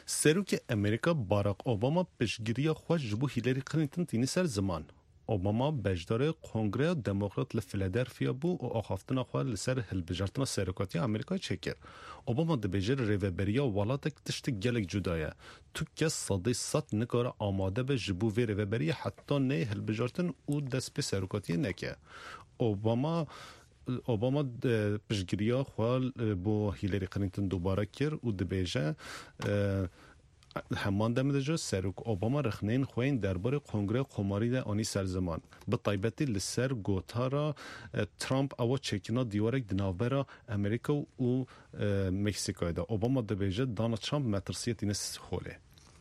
سروک امریکا باراک اوباما پشگیری خوش جبو هیلاری کلینتون تینی سر زمان. اوباما بجدار کنگره دموکرات لفیلادلفیا بو و آخافتن خواه لسر هلبجارتنا سرکاتی امریکا چکر. اوباما دبیجر ریوبریا ولاتک تشت گلک جدایه. تو کس صدی ست نکاره آماده به جبو وی ریوبریا حتی نه هلبجارتن او دست به سرکاتی نکه. اوباما پشگیریا خواه با هیلاری کلینتون دوباره کر و دبیجه همان دم جو سروک اوباما رخنین خوین درباره کنگره قماری ده آنی سرزمان به طیبتی لسر گوتارا ترامپ او چکینا دیوارک دناوبرا امریکا و مکسیکو ده اوباما دبیجه دانالد ترامپ مترسیت اینس خوله.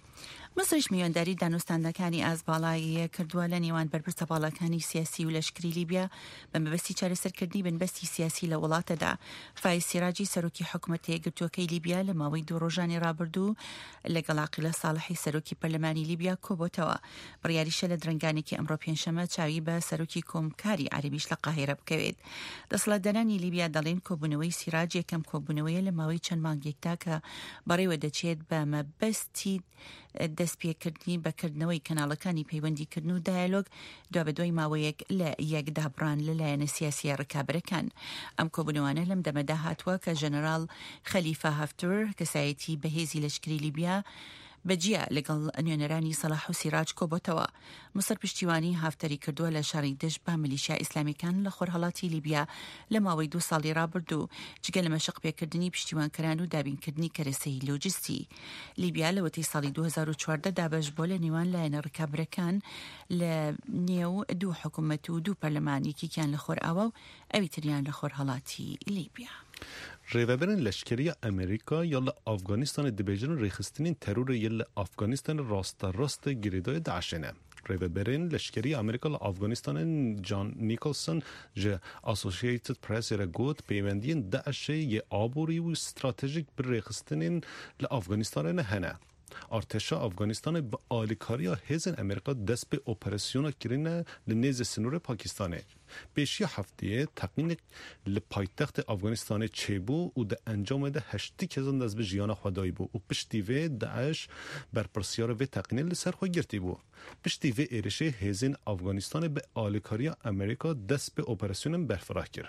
مصرش میانداری دانستاندەکانی از بالای کردووە لە نێوان بەرپرسە باڵەکانی سیاسی و لەشکری لیبیا بە مەبەستی چارەسەرکردنی بنبەستی سیاسی لە وڵاتەدا. فایز سیراجی سەرۆکی حکوومەت یەکگرتووەکەی لیبیا لە ماوەی 2 ڕۆژانی ڕابردوو لەگەڵ عاقیلە ساڵحی سەرۆکی پەرلەمانی لیبیا کۆبۆتەوە. بڕیاریشە لە درەنگانێکی ئەمڕۆ پێنجشەمە چاوی بە سەرۆکی کۆمکاری عەربیش لە قاهیرە بکەوێت. دەسەڵاتدارانی لیبیا دەڵێن کۆبوونەوەی سیراج یەکەم کۆبوونەوەیە لە ماوەی چەند مانگێکدا کە بەڕێوە دەچێت بە مەبەستی دەستپێکردنی بەکردنەوەی کەناڵەکانی پەیوەندیکردن و دایالۆگ دوابەدوای ماوەیەک لە یەکدابڕان لەلایەنە سیاسی ڕکابەرەکان. ئەم کۆبوونەوانە لەم دەمەدا هاتووە کە ژەنەرال خەلیفە هەفتەر کەسایەتی بەهێزی لەشکری لیبیا بەجیا لەگەڵ نوێنەرانی سەلاح و سیراج کۆبۆتەوە. مسر پشتیوانی هافتەری کردووە لە شەڕی دژ بە میلیشیا ئیسلامیەکان لە خۆرهەڵاتی لیبیا لە ماوەی 2 ساڵی ڕابردوو جگە لە مەشق پێکردنی پشتیوانکەران و دابینکردنی کەرەسەی لۆجستی. لیبیا لە وەتەی ساڵی 2014 دابەش بۆ لە نێوان لایەنە ڕکابەرەکان لە نێو 2 حکوومەت و 2 پەرلەمانێکیان لە خۆر ئاوە و ئەوی تریان لە خۆرهەڵاتی لیبیا. ریوبرن لشکری امریکا یا افغانستان دبیجن ریخستنین ترور یا افغانستان راست گریدای داعشنه. ریوبرن لشکری امریکا افغانستان جان نیکلسون جه اسوسییتد پرس را گفت پیوندین داعش یه آبوری و استراتژیک بر ریخستنین لافغانستان هنه. ارتش افغانستان به آلیکاری هزن امریکا دست به اپراسیون کرینه لنیز سنور پاکستانه. پیشی هفته تقنین لپایتخت افغانستان چیبو و ده انجام ده 8 کزن دست به جیان خدایی بو و پشتی و داعش بر پرسیار و تقنین لسر خود گرتی بو. پشتی و ایرشه هزن افغانستان به آلیکاری امریکا دست به اپراسیون برفراه کرد.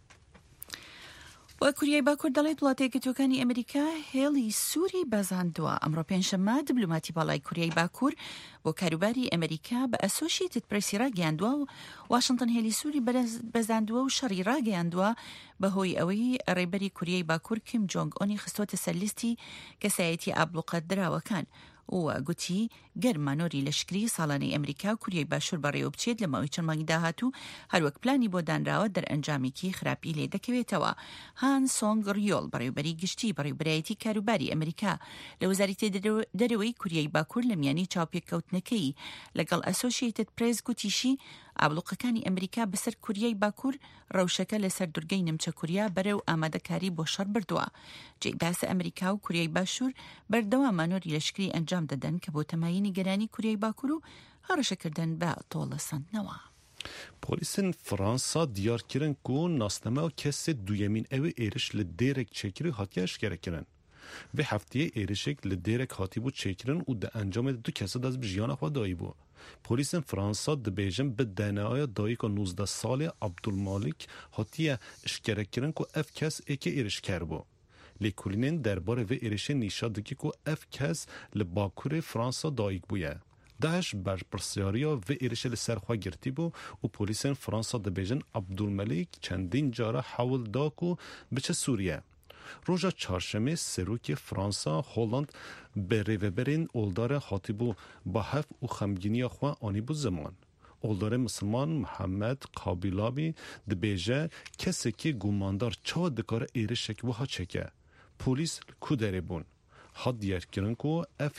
و کوریای باکوور دەڵێت وڵاتەیەکگرتووەکانی ئەمریکا هێڵی سووری بەزاندووە. ئەمڕۆ پێنجشەممە دیبلۆماتی باڵای کوریای باکوور بۆ کاروباری ئەمریکا بە ئەسۆشیێتد پرێسی ڕاگەیاندووە و واشنگتن هێڵی سووری بەزاندووە و شەڕی ڕاگەیاندووە بەهۆی ئەوەی ڕێبەری کوریای باکوور کیم جۆنگ ئۆنی خستوەتە سەر لیستی کەسایەتی ئابلوقە دراوەکان و گوتی گەرمانۆری لەشکری ساڵانەی ئەمریکا و کوریای باشوور بەڕێوە بچێت لە ماوەی چەند مانگی داهاتوو هەروەک پلانی بۆ دانراوە دەرئەنجامێکی خراپی لێ دەکەوێتەوە. هان سۆنگ ریۆل بەڕێوەبەری گشتی بەڕێوەبەرایەتی کاروباری ئەمریکا لە وەزارەتی دەرەوەی کوریای باکوور لە میانی چاوپێککەوتنەکەی لەگەڵ ئەسۆشیێتد پرێس گوتیشی ئابلوقەکانی ئەمریکا بەسەر کوریای باکوور ڕەوشەکە لەسەر دورگەی نمچە کوریا بەرەو ئامادەکاری بۆ شەڕ بردووە. جێی باسە ئەمریکا و کوریای باشوور بەردەوام مانۆری لەشکری ئەنجام دەدەن کە بۆ تەمایینی گەرانی کوریای باکوور و هەڕەشەکردن بە تۆڵە سندنەوە. پۆلیسن فرانسا دیار کردن که ناسنامه و کسی دویمین اوی ایرش لدیرک چکری هاتیه اشکره کردن. و هفتیه ایرشک لدیرک هاتی بود چکرن و ده انجام 2 کسی دست به جیان خود دایی بود. پلیس فرانسا دبیجن به دنیای دایی که 19 ساله عبدالمالک هاتیه اشکره کردن که اف کس ایک ایرش کر بود. لیکولینن درباره و ایرش نیشا دکی که اف کس لباکور فرانسا دایک بویه. داعش بر پرسیاریا و ایرش لسرخوا گرتی بو و پلیس فرانسا دبیجن عبدالملک چندین جاره حول داکو بچه سوریه. روژا چهارشنبه سروک فرانسا هلند به ریوبرین اولدار هاتیبو با هف و خمگینی خوا آنی بو زمان. اولدار مسلمان محمد قابیلابی دبیجه کسی که گماندار چه دکار ایرشک و ها چکه. پلیس کودره بون. حد دیار کردن که اف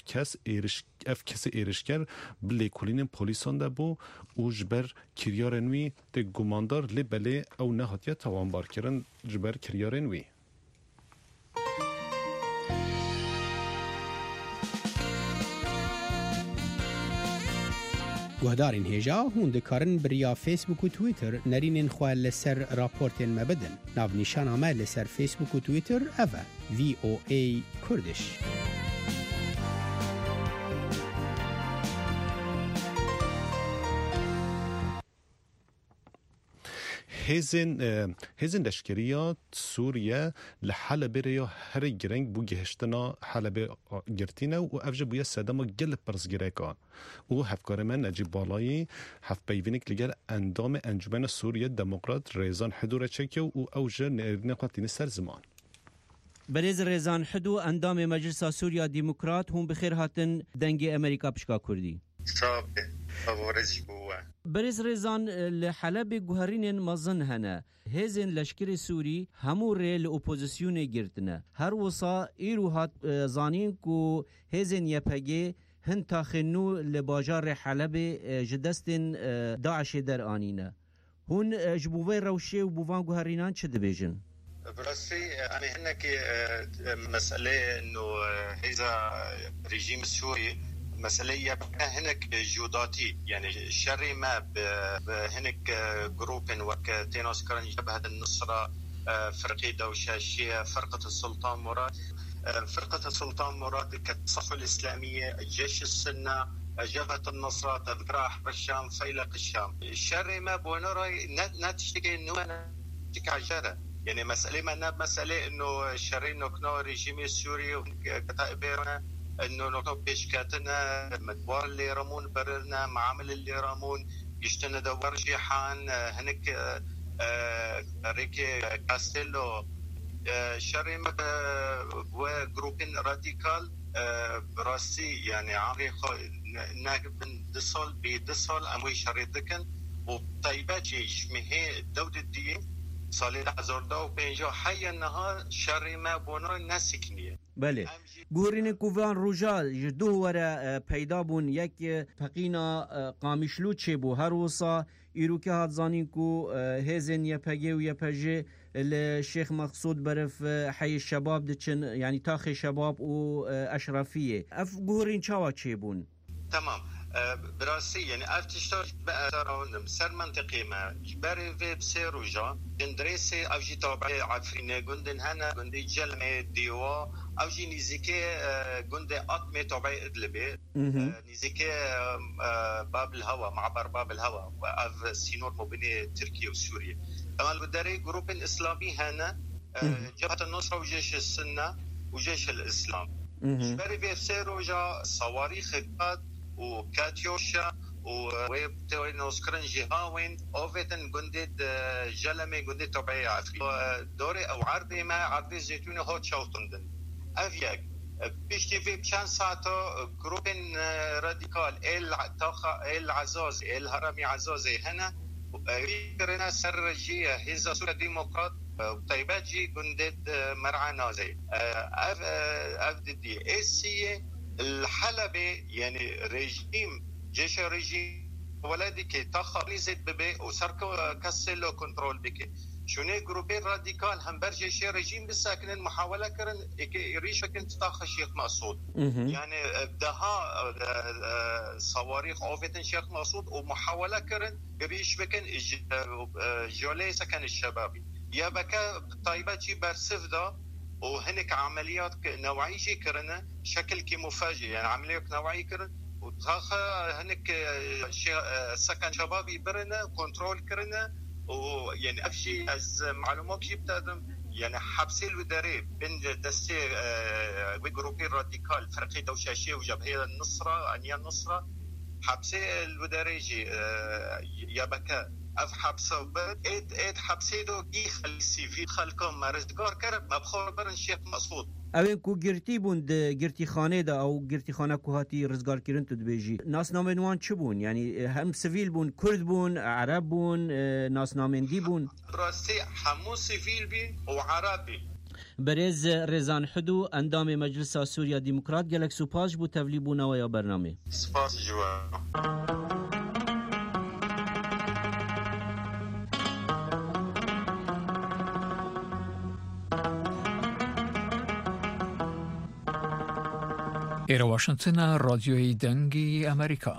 کس ایرشگر بلیکولین پلیسان ده بو و جبر کریارنوی ده گماندار لبله او نهاتیه توانبار کردن جبر کریارنوی. گهدارین هجا هون دکارن بریا فیسبوک و تویتر نرینن خواه لسر راپورتین مبدن. ناو نشان آمه لسر فیسبوک و تویتر اوه VOA کردش. هزن لشکریات سوریه لحلب ریا هر گرنگ بو گهشتنا حلب گرتینا و افجه بویا سدما گل پرزگریکا و هفکار من نجیب بالایی هف بیوینک لگر اندام انجمن سوریه دموکرات ریزان حدور چکه و اوجه نقاطین سر زمان. برز ریزان حدو اندام مجلس سوریا دموکرات هم بخیر هاتن دنگ امریکا پشکا کردی. برز ریزان لحلب گوهرین مزن هنه هزین لشکر سوری همو ریل اپوزیسیون گرتنه هر وصا ایرو هات زانین کو هزین یپگه هن تاخنو لباجار حلب جدستن داعش در آنینه هون جبوه روشه و بوفان گوهرینان چه دبیجن؟ براسي يعني هناك مسألة إنه هذا رجيم السوري مسألة هناك جوداتي يعني الشري ما هناك جروبين وكتينوس كرن جبهة النصرة فرقة دوشاشية فرقة السلطان مراد فرقة السلطان مراد كالصف الإسلامية الجيش السنة جبهة النصرة تذكرة حرب الشام فيلق الشام الشري ما بونراي نتشتكي إنه عجرة يعني مسألة إنه الشري نكنو رجيم السوري كتائبيرنا إنه نكنو بيشكاتنا مدوار اللي رامون بررنا معامل اللي رامون يشتنا دوار جيحان هنك ريكي كاستيلو شري وجروبين راديكال براسي يعني عاري ناقبن دسول بدسول أموي شري ذكن وطيبات يجمعه دولة الدين سال 2050 حي النهار شر ما بونر نسکنیه. بله. گورین کوفان روجال جدو ورا پیدا بون یک فقینا قامیشلو چه بو هر وصا ایرو که هات زانین کو هزن یپگه و یپجه الشيخ مقصود برف حي الشباب دچن يعني تاخي شباب و اشرفيه اف گورین چاوا چه بون. تمام. براسي يعني افتشتاج بأرون سر منطقي ما جباري في بسيروجا جندريسي او جي طابعي عفرينة جندن هنا جندي جلمي ديوا او جي نيزيكي جندي اطمي طابعي ادلبي نيزيكي باب الهوا معبر باب الهوا واف سينور مبني تركيا وسوريا اما القداري جروب اسلامي هنا جبهة النصرة وجيش السنة وجيش الاسلام جباري في بسيروجا صواريخ قاد وكاتيوشا وتوينوس كرنجي هاوين اوفتن جندد جلمي جندد طبيعي عفري دوري او عرضي ما عرضي زيتوني هوت شوطندن افياك بيشتي في بشان ساعته جروبين راديكال ال عزاز ال هرمي عزازي هنا كرنا سرجيه هذا صوره ديمقراط طيبات جي جندد مرعى نازي اف دي اسي الحلبة يعني رجيم جيش رجيم ولادي كي تاخر زيت ببي وسركو كسلو كنترول بك شوني جروبين راديكال هم برجي شي رجيم بالساكنين محاولة كرن يريش كنت تاخر شيخ مقصود يعني بدها صواريخ اوفتن شيخ مقصود ومحاولة كرن يريش بكن جولي سكن الشبابي يا بكا طيبة جي برسف دا وهناك عمليات نوعية جي كرنا شكل كي مفاجئ يعني عمليات نوعية كرنا وتخاخ هناك سكن شبابي برنا كنترول كرنا ويعني أفشي از معلومات جي بتقدم يعني حبسي الوداري بين دستي جروبين راديكال فرقي دوشاشية وجبهة النصرة أنيا النصرة حبسي الوداري جي يا بكا اف حبسه وبد ايد حبسيدو جي خلي سيفي خلكم مرزگار کرد مبخور برن شیخ مسعود اوین کو گرتی بوند گرتی خانه دا او گرتی خانه کو هاتی رزگار کردن تو دبیجی ناسنامه نوان چه بون یعنی هم سیویل بون کرد بون عرب بون ناسنامندی بون راستی همو سیویل بین و عربی برز رزان حدو اندام مجلس سوریا دموکرات گلک سپاس بو تولی بو نوایا برنامه سپاس جوا إلى واشنطن راديو دنگی امریکا.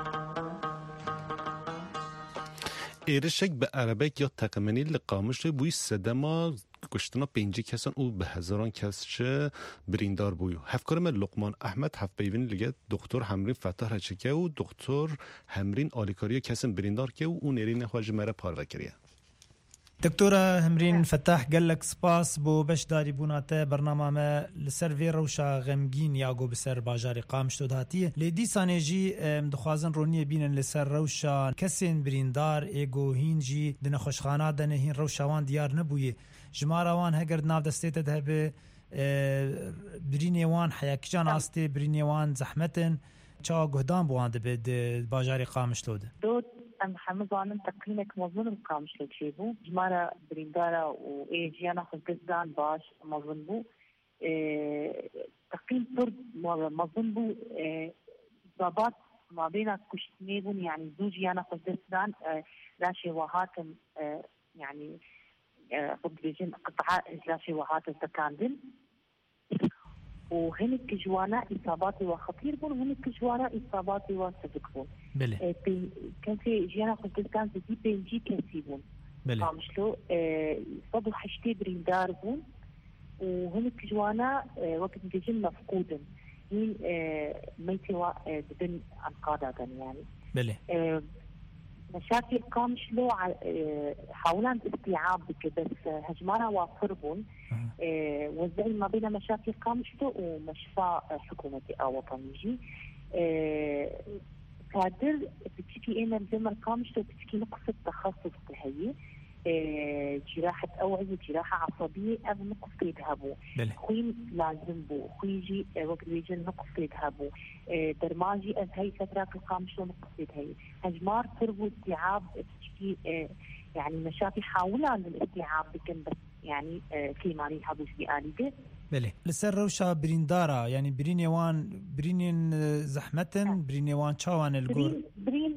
ایرشک به عربک یا تقمنی لقامش بوی سدما کشتنا 5 کسان او به هزاران کس چه بریندار بویو هفکار من لقمان احمد هفت بیوین لگه دکتر همرین فتح رچکه و دکتر همرین آلیکاری کسان بریندار که و اون ایرین خواج مره پارده کریه دكتورة همرين فتاح قال لك سباس بو باش داري بوناته برنامج ما لسر روشا غمگین یاگو بسر باجاری قامشتو دهاتیه لیدی سانجی مدخوازن رونیه بینن لسر روشا کسین بریندار ایگو هینجی دن خوشخانه دن هین روشاوان دیار نبویه جماروان هگرد ناف دستیت دهبه برینیوان حیاکجان آسته برینیوان زحمتن چا گهدان بوانده به باجاری قامشتو ده أم حمد وأنا تقييمك مظن القامش لتشيبو جمارة بريندارة وإيجيانا خلقزدان باش مظن بو تقييم فرد مظن بو إصابات ما بين كشتنيبون يعني زوجيانا خلقزدان لاشي وهاتم يعني خلقزدان قطعاء لاشي وهاتم تكاندل وهنك جوانا إصاباتي وخطير بون وهنك جوانا إصاباتي وسبكبون بله كان في جيانا خلقزدان زي بينجي كنسيبون بله قامشلو صدو حشتي بريندار بون وهنك جوانا وقت نجم مفقودا هين ميتوا بدن أنقاضا يعني بله مشاكل قامشلو حاولان استيعاب بس هجمارا وفربون وزعين ما بين مشاكل قامشلو ومشفى حكومتي أو وطنيجي قادر بتشكي إنا بزمن قامشلو بتشكي نقصة تخصص تهيي جراحة أوعية جراحة عصبية أو نقص يذهبوا خوين لازم بو خويجي وقت بيجن نقص يذهبوا درماجي هي فترات القامشلو نقص يذهي هجمار تربو استيعاب بتشكي يعني مشاكل حاولة للاستيعاب لكن بس يعني في ماني يذهبوا في آلية بله لسر روشا بريندارا يعني برينين زحمتن برينيوان شاوان الجور برين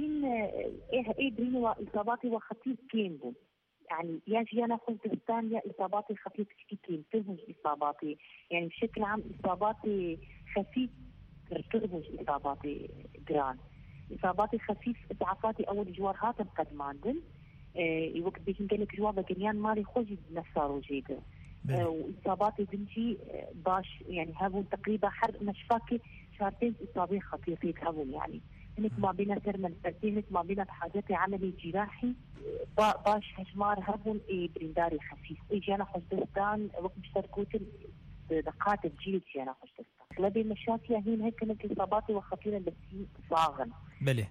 برين وإصاباتي وخطير كينبو يعني يجي أنا خلقزدان يا إصاباتي خفيف كين تربج إصاباتي يعني بشكل عام إصاباتي خفيف تربج إصاباتي جران إصاباتي خفيف إضعافاتي أول جوار هاتم قد ماندن وقت بيجي قالك جواب جنيان مالي خوجي نفسارو جيدة وإصاباتي بنتي باش يعني هابون تقريبا حرق مشفاكي شهرتين إصابي خطيرين هابون يعني هنك ما بين ترمن هنك ما بين حاجاتي عملي جراحي باش هجمار هابون برينداري خفيف إجانا خلقزدان وقت مشتركوتن دقات الجيل جانا خلقزدان لبي مشاكل هين هيك كانت إصاباتي وخطيرة بس صاغن بله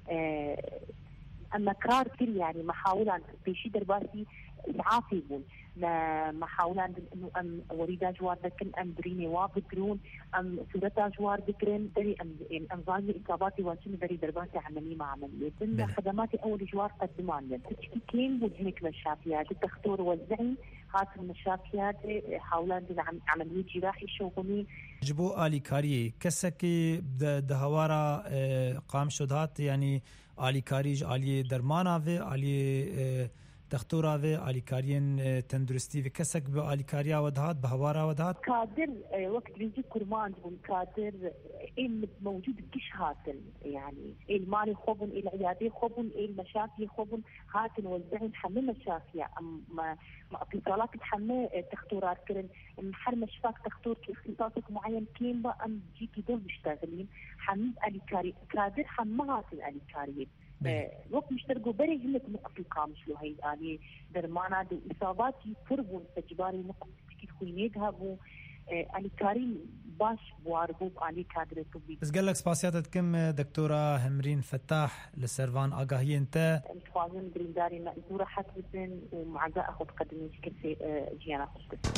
أما كار كل يعني محاولة بيشي درباسي إسعافي بون محاولة إنه أم وريدا جوار ذكر أم بريني وابدرون أم سورتا جوار ذكرين دري أم ظالمي إصاباتي وانشين دري درباسي عملية مع عملية خدماتي أول جوار قدمان لن تشكي كين بود هنك مشاكيات الدكتور وزعين هات المشاكيات حاولان عملية جراحي شوغني جبو آلي كاري كسكي دهوارا قام شدهات يعني آلي كاريج آلي درمانا في آلي دكتورة في آلي كارين تندرستي في كسك بآلي كاريا ودهات بهوارا ودهات كادر وقت بيجي كرمان بون كادر موجود كش هاتن يعني المالي خبن العيادي خبن المشاكل خبن هاتن وزعين حمل مشاكل ما اتصالات تحمل دكتورات كرن محر مشفاك دكتور اختصاصك معين كيم بقى ام جيكي دول مشتغلين حمل آلي كاري كادر حمات الآلي كاري وقت مشتركوا بري هنك نقص القامش له هي يعني درمانا دو إصابات يفربوا تجباري نقص كيف خوينيد هابو يعني كارين باش بواربوب علي كادر طبي بس قال لك سباسياتك كم دكتورة همرين فتاح للسيرفان آقاهية انت متوازن برينداري مأزورة حتبسن ومعزاء أخذ قدمي شكل جيانا خشبس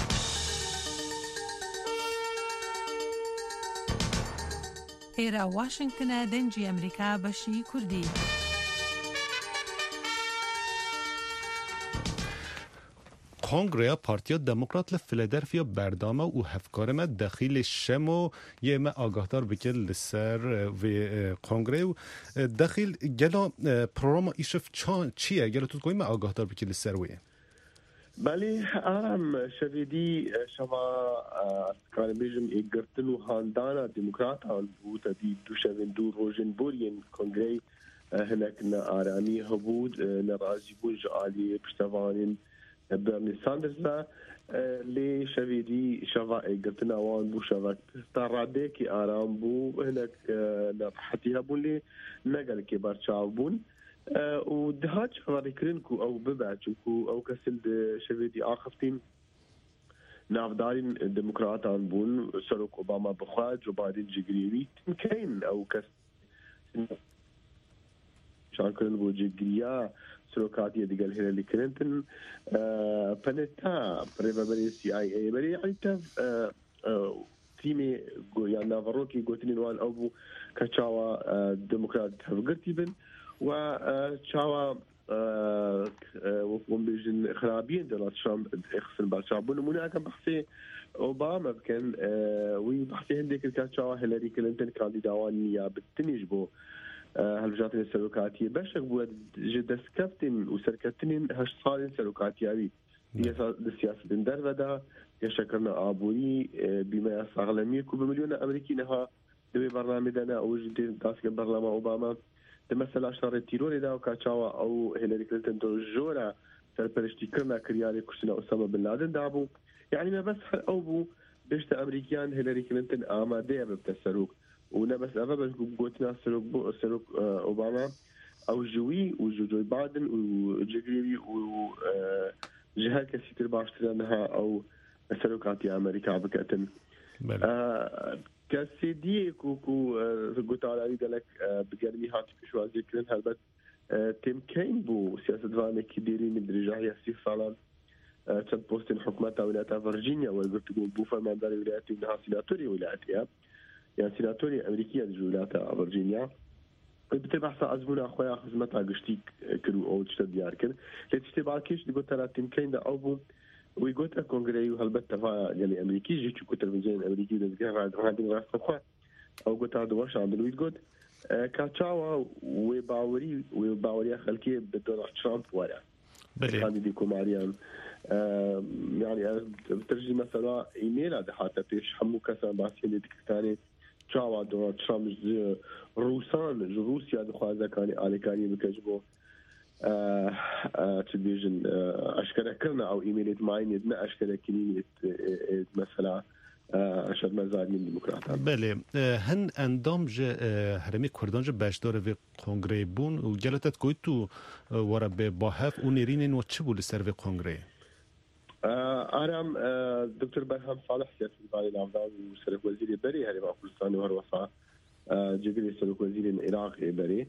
إيرا واشنطن دنجي أمريكا بشي كردي کنگره پارتیا دموکرات لفیلادلفیا بردامه و هفکارمه داخل شمو یه ما آگاهدار بکل لسر و کنگره و داخل گلا پروگرام ایشف چیه گلا تو کوی ما آگاهدار بکل لسر ویه بله آرام شویدی شما کار بیشم ایگرتن و خاندان دموکرات آن بود دی دوشون دو روزن بورین کنگره هناك آرامی هبود نرازی بود جالی پشتوانین برنی ساندرز لی شویدی شوا ایگرتن آوان بو شوا تراده کی آرام بو هناك نرحتی هبون لی نقل کی برچاو بون ودهات شواري كرنكو أو ببعتشكو أو كسل شفيدي آخفتين نافدارين ديمقراطان بون سلوك أوباما بخواد جو بايدن جيجريوي كاين أو كس شان كرن بو جيجريا سلوكاتي ديال هيلاري كلينتون بنتا بريفابري سي اي اي بري يعني تاف تيمي يعني نافروكي قوتني وان أبو كتشاوا ديمقراط هفقرتي بن وتشاوا وفقهم بيجن خرابين دولار ترامب اخسن بالشعبون ومنا كان بحثي أوباما كان وبحثي هنديك الكاتشاوا هيلاري كلينتون كانديداوان يا بالتنجبو هالجاتين السلوكاتية باش أقول جد سكفتين وسركتين هش صارين سلوكاتياوي السياسة دربدا يشكرنا أبوري بما يستغلمي كوبمليون أمريكي نها دوي برنامجنا أو جدين تاسك برنامج أوباما تمثل أشهر التيرور دا وكاتشاوا أو هيلاري كلينتون دورجورا سربرشتي كرنا كريالي كرسنا أسامة بن لادن دابو يعني ما بس أوبو بيشت أمريكان هيلاري كلينتون آمادة بتسروق ونا بس أبغى قلتنا سلوك أوباما أو جوي وجو بايدن وجيجري وجهات كثير باشترينها أو سلوكات أمريكا بكتن كسيدي كوكو قلت على عيد لك بجانبي هاتي شو ذكرن هالبت تيم كين بو سياسة فاني كديرين بدرجة سيف صالان كان بوستين حكومة ولاية فيرجينيا وقلت بو فرمان دار ولاياتي منها سيناتوري ولاياتها يعني سيناتوري أمريكية جولات فيرجينيا بتبع أزمنا أخويا خدمتها قشتي كرو أو تشتد ديار كده لتشتبع كيش قلت ترى تيم كين ده أبو ويقولت كونغري وهالبت فا يعني أمريكي جيت شو تلفزيون أمريكي ده هذا راس أخويا أو قلت هذا واش عند الويد كاتشاوا وباوري خلكي بدونالد ترامب ورا هذه ديكو ماريان يعني بترجي مثلا إيميل هذا حتى فيش حمو كسر باسين ديكتاني تشاوا دونالد ترامب روسيا دخوازا كاني بكجبو تلفزيون أشكره كرنا أو إيميلات معين يدنا أشكره كلمة مثلا أشهر مزاد من ديمقراطات. بله هن اندام ج هرمی کردان ج باشدار و کنگره بون و جلتت کوی تو ورا به باهف و نرینن و چه بود سر و کنگره؟ آرام دکتر برهم صالح سیاسی باری نافدار و سرک وزیر بری هری با کردستان و هر وفا جگری سرک وزیر العراق بری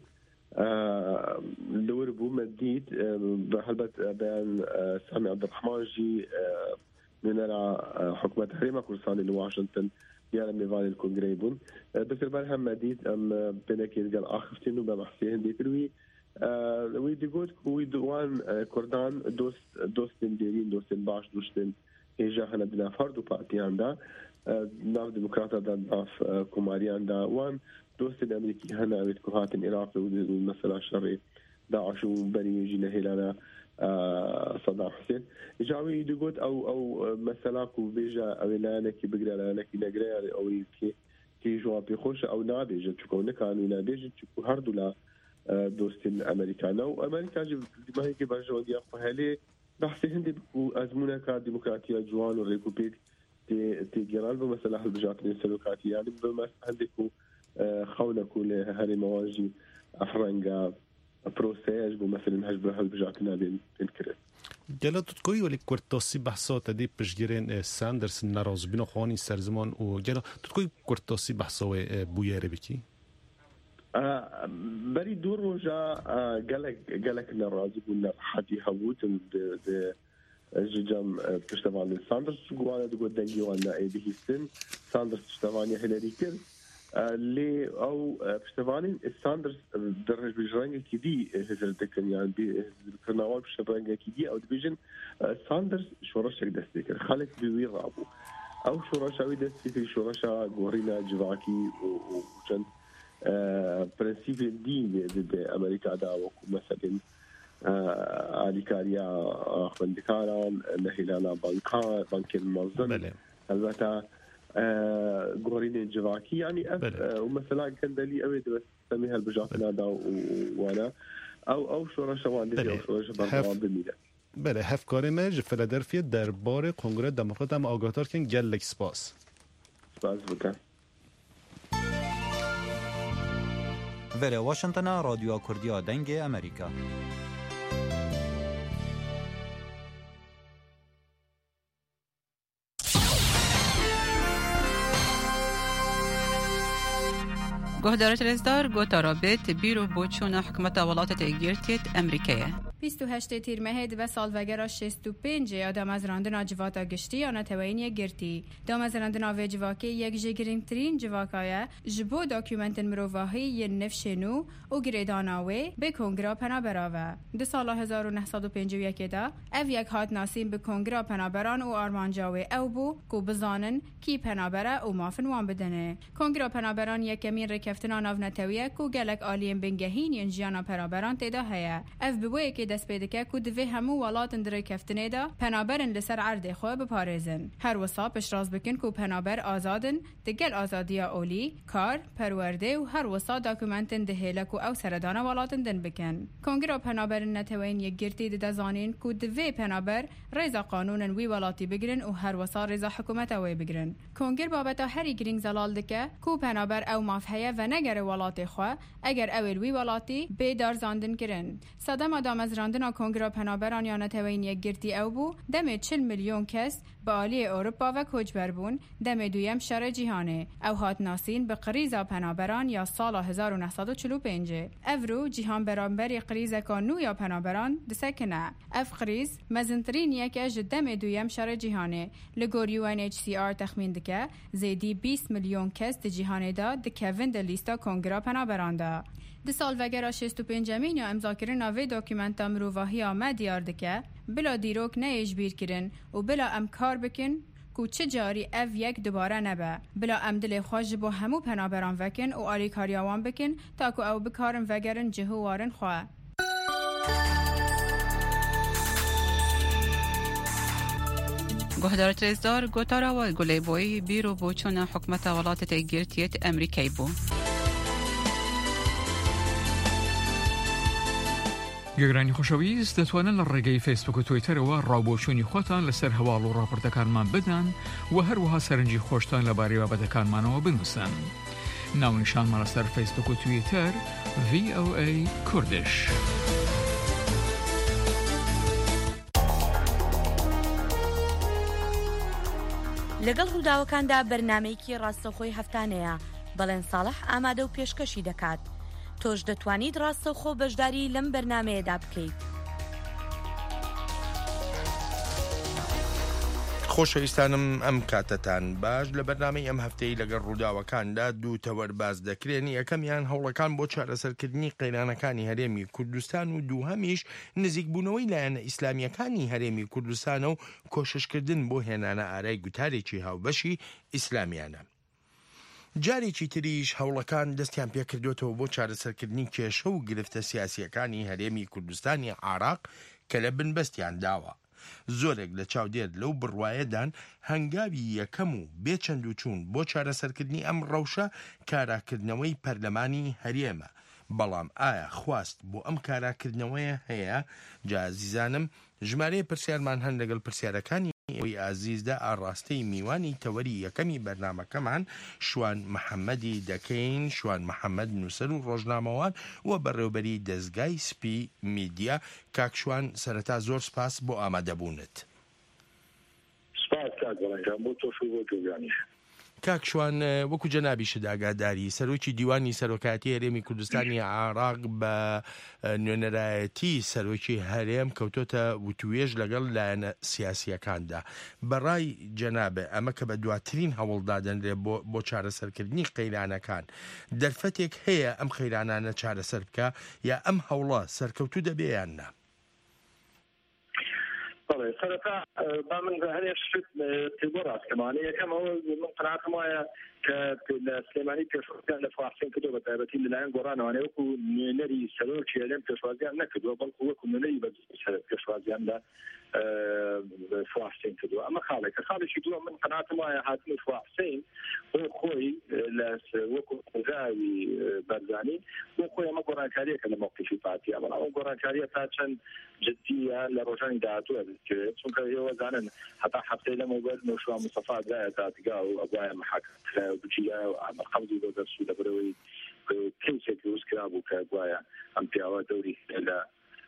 دور بو مديد بحلبت بين سامي عبد الرحمن جي نرى حكومة حريمة كردستان لواشنطن ديال ميفال الكونغريبون دكتور برهم مديد ام بنكيد قال اخفتين وبمحسين ديكروي ويدقوت ويدوان كردان دوستن ديرين دوستن باش دوستن هيجا هنا بنا فردو بارتيان دا ناف ديمقراطا دا ناف كوماريان دا وان دوستن امريكي هنا ويتكوهات العراق والمسألة الشرعي داعش وبني جينا هلانا صدام حسين جاوي يدقوت او مسلاكو بيجا او لانكي بقرا لانكي نقرا او كي جوابي خوش او نابيجا تشكو نكانو نابيجا تشكو هردولا دوستين امريكانا وامريكا جي ما هيك باجو دي اخوالي بحثي هندي بكو ازمونا كديمقراطيه جوان والريبوبليك تي جرال بمساله البجاتين السلوكاتيه يعني بمس عندكو خولكو لهاري مواجي افرنجا بروسيج بمثلا هجبه البجاتنا بينكرت جلات تقوي ولي كورتاسي بحثات دي بجيرين ساندرز ناراض بين خواني سرزمان وجلا تقوي كورتاسي بحثوا بويره بكي بري دور وجا قالك ناراض قلنا حدي هبوت د جام بتشتغل ساندرز قوانا تقول دنجي وانا اي بي سن ساندرز تشتغل هيلاري كيل اللي او بشتغالين ساندرز درج بجرانجا كيدي هزرتك يعني بكرناوال بشتغالين كيدي او ديفيجن ساندرز شورشك دستيكر خالد بيوي رابو او شورشاوي دستيكر شورشا غورينا جواكي وجن برنسيب الدين ضد امريكا دا وكو مثلا اليكاريا خندكاران نهيلانا بنك المنظم البته غورين الجواكي يعني ومثلا كان دلي أوي بس سميها البجاتنا دا وانا او شورش واندي او شورش برنامج بميله بله هفکار مج فیلادلفیا دربار کنگره دموکرات هم آگاهتر کن گلک سپاس بکن ولی واشنگتن رادیو کردیا دنگ امریکا. گهدارت رزدار گوتارابت بیرو بوچون حکمت ولایت تگیرتیت امریکیه 28 تیر مهد و سالوگر 65 آدم از راندن جواتا گشتی آن توینی گرتی دام از راندن و جواکی یک جگرینگ ترین جواکایه جبو داکیومنت مروواهی ی نفشنو و گریداناوی به کنگرا پنا براوه ده سال 1951 دا او یک هات ناسیم به کنگرا پنابران و آرمانجاوی او بو کو بزانن کی پنابره و مافن وان بدنه کنگرا پنابران یک کمین رکفتنا ناو نتویه کو گلک آلیم بنگهین ینجیانا پنابران تیدا هیا اف ببوی که دست پیدا که کو دوی همو ولاتن در رکفتنه دا پنابرن لسر عرض خواه بپارزن هر وصا پشراز بکن کو پنابر آزادن دگل آزادی اولی کار پرورده و هر وصا داکومنتن دهیلک و او سردانا ولاتن دن بکن کنگرا پنابرن نتوین یک گرتی ده زانین کو دوی پنابر ریزا قانونن وی ولاتی بگرن و هر وصا ریزا حکومت اوی بگرن کنگر بابتا هری گرینگ زلال دکه کو پنابر او مافحیه و نگر ولاتی خواه اگر اول وی ولاتی بیدار زاندن کرن صدام آدم از راندن کنگرا پنابران یا نتوین یک گرتی او بو دم 40 میلیون کس به آلی اروپا و کوچبر بون دم دویم شر جهانه او هات ناسین به قریزا پنابران یا سال 1945 افرو جهان برانبری قریزا کانو یا پنابران دسکنه اف قریز مزنترین یک اج دم دویم شر جهانه لگور UNHCR تخمین دکه زیدی 20 میلیون کس ده جهانه دا دکوین ده لیستا کنگرا پنابران دا ده سال وگرا 65 یا امضا کرن آوی داکیومنتا مروواهی آمد دیار دکه بلا دیروک نه اجبیر کرن و بلا ام کار بکن کو چه جاری او یک دوباره نبه بلا ام دل خواج با همو پنابران وکن و آلی کاریاوان بکن تا کو او بکارن وگرن جهو وارن خواه گهدارت رزدار گوتارا و گلی بوی بیرو بوچون حکمت ولایت تگیرتیت امریکی بو گەگرانی خۆشەویست دەتوانن لە ڕێگەی فیسبوک و تویتەرەوە ڕاوبۆچوونی خۆتان لەسەر هەواڵ و ڕاپۆرتەکانمان بدەن و هەروەها سەرنجی خۆشتان لەبارەی بابەتەکانمانەوە بنووسن. ناونیشانمان لەسەر فیسبوک و تویتەر VOA کوردش. لەگەڵ ڕووداوەکاندا بەرنامەیەکی ڕاستەوخۆی هەفتانەیە بەڵێن ساڵح ئامادە و پێشکەشی دەکات. تۆش دەتوانیت ڕاستەوخۆ بەشداری لەم بەرنامەیەدا بکەیت. خۆشەویستانم ئەم کاتتان باش لە بەرنامەی ئەم هەفتەی لەگەڵ ڕووداوەکاندا دوو تەوەرباز دەکرێن یەکەمیان هەوڵەکان بۆ چارەسەرکردنی قەیرانەکانی هەرێمی کوردستان و دووهەمیش نزیکبوونەوەی لایەنە ئیسلامیەکانی هەرێمی کوردستانە و کۆششکردن بۆ هێنانە ئارای گوتارێکی هاوبەشی ئیسلامیانە. جارێکی تریش هەوڵەکان دەستیان پێکردوێتەوە بۆ چارەسەرکردنی کێشە و گرفتە سیاسیەکانی هەرێمی کوردستانی عێراق کە لە بنبەستیان داوە. زۆرێک لە چاودێر لەو بڕوایەدان هەنگاوی یەکەم و بێچەند و چوون بۆ چارەسەرکردنی ئەم ڕەوشە کاراکردنەوەی پەرلەمانی هەرێمە. بەڵام ئایا خواست بۆ ئەم کاراکردنەوەیە هەیە؟ جازیزانم ژمارەیە پرسیارمان هەن لەگەڵ پرسیارەکانی ئەوی ئازیزدا ئاڕاستەی میوانی تەوەری یەکەمی بەرنامەکەمان شوان محەممەدی دەکەین، شوان محەممەد نووسەر و ڕۆژنامەوان و بەڕێوبەری دەستگای سپی میدیا. کاکشوان سەرەتا زۆر سپاس بۆ ئامادەبوونت. سپاس کاک بەڵێنجان بۆ تۆش و بۆ جۆگانیش. کاکشوان وەکو جەنابیشت ئاگاداری سەرۆکی دیوانی سەرۆکاتی هەرێمی کوردستانی عێراق بە نوێنەرایەتی سەرۆکی هەرێم کەوتۆتە وتوێژ لەگەڵ لایەنە سیاسیەکاندا. بەڕای جەنابێ ئەمە کە بە دواترین هەوڵدادەنرێ بۆ چارەسەرکردنی قەیرانەکان دەرفەتێک هەیە ئەم قەیرانانە چارەسەر بکە یا ئەم هەوڵە سەرکەوتوو دەبێ یان نا؟ بەڵێ سەرەتا با من هەرێک شت تێبۆ ڕاستکەمانە یەکەمەوە من قەناعەتم وایە کە لە سلێمانی پێشوازیان لە فاحشین کردووە بە تایبەتی لەلایەن گۆڕانەوانەیە وەکو نوێنەری سەرۆکی هەرێم پێشوازیان نەکردووە بەڵکو وەکو نوێنەری بەرزی پێشوازیان لە فاحشین کردووە. ئەمە خاڵێکە. خاڵێکی دووە من قەناعەتم وایە هاتنی فاحشین بۆ خۆی وەکو قوزاوی بەرزانی بۆ خۆی ئەمە گۆڕانکاریەکە لە موقفی پارتیە، بەڵام ئەو گۆڕانکاریە تا چەند جددیە لە ڕۆژانی داهاتووە دەستکرێت، چونکە ئێوە زانن هەتا هەفتەی لەمە بەر نەوشوا مستەفا دایە دادگا و ئەوایە محاکمە بچیە و ئەمەرقەمزی بۆ دەرسوو لەبەرەوەی کەیسێک دروست کرا بوو کە گوایە ئەم پیاوە دەوری لە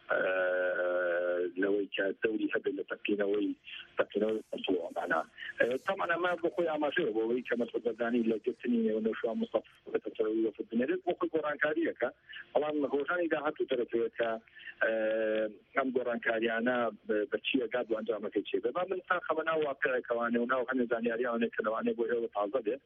لەوەی کە دەوری هەبێت لە تەقینەوەی مەسڵۆمانە تەمان ئەمە بۆ خۆی ئاماژەیە بۆەوەی کە مەسعود بەردانی لە گرتنی نێونەشوان مستەفا بەتەسەوی وەفد بنێرێت بۆ خۆی گۆڕانکاریەکە بەڵام ڕۆژانی داهاتوو دەرەوێت کە ئەم گۆڕانکاریانە بەچیە گات و ئەنجامەکەی چێ بێ من تا خەمە ناو واقعەکەوانێ و ناو هەنێ زانیاریانێک کە لەوانەیە بۆ ئێوە تازە بێت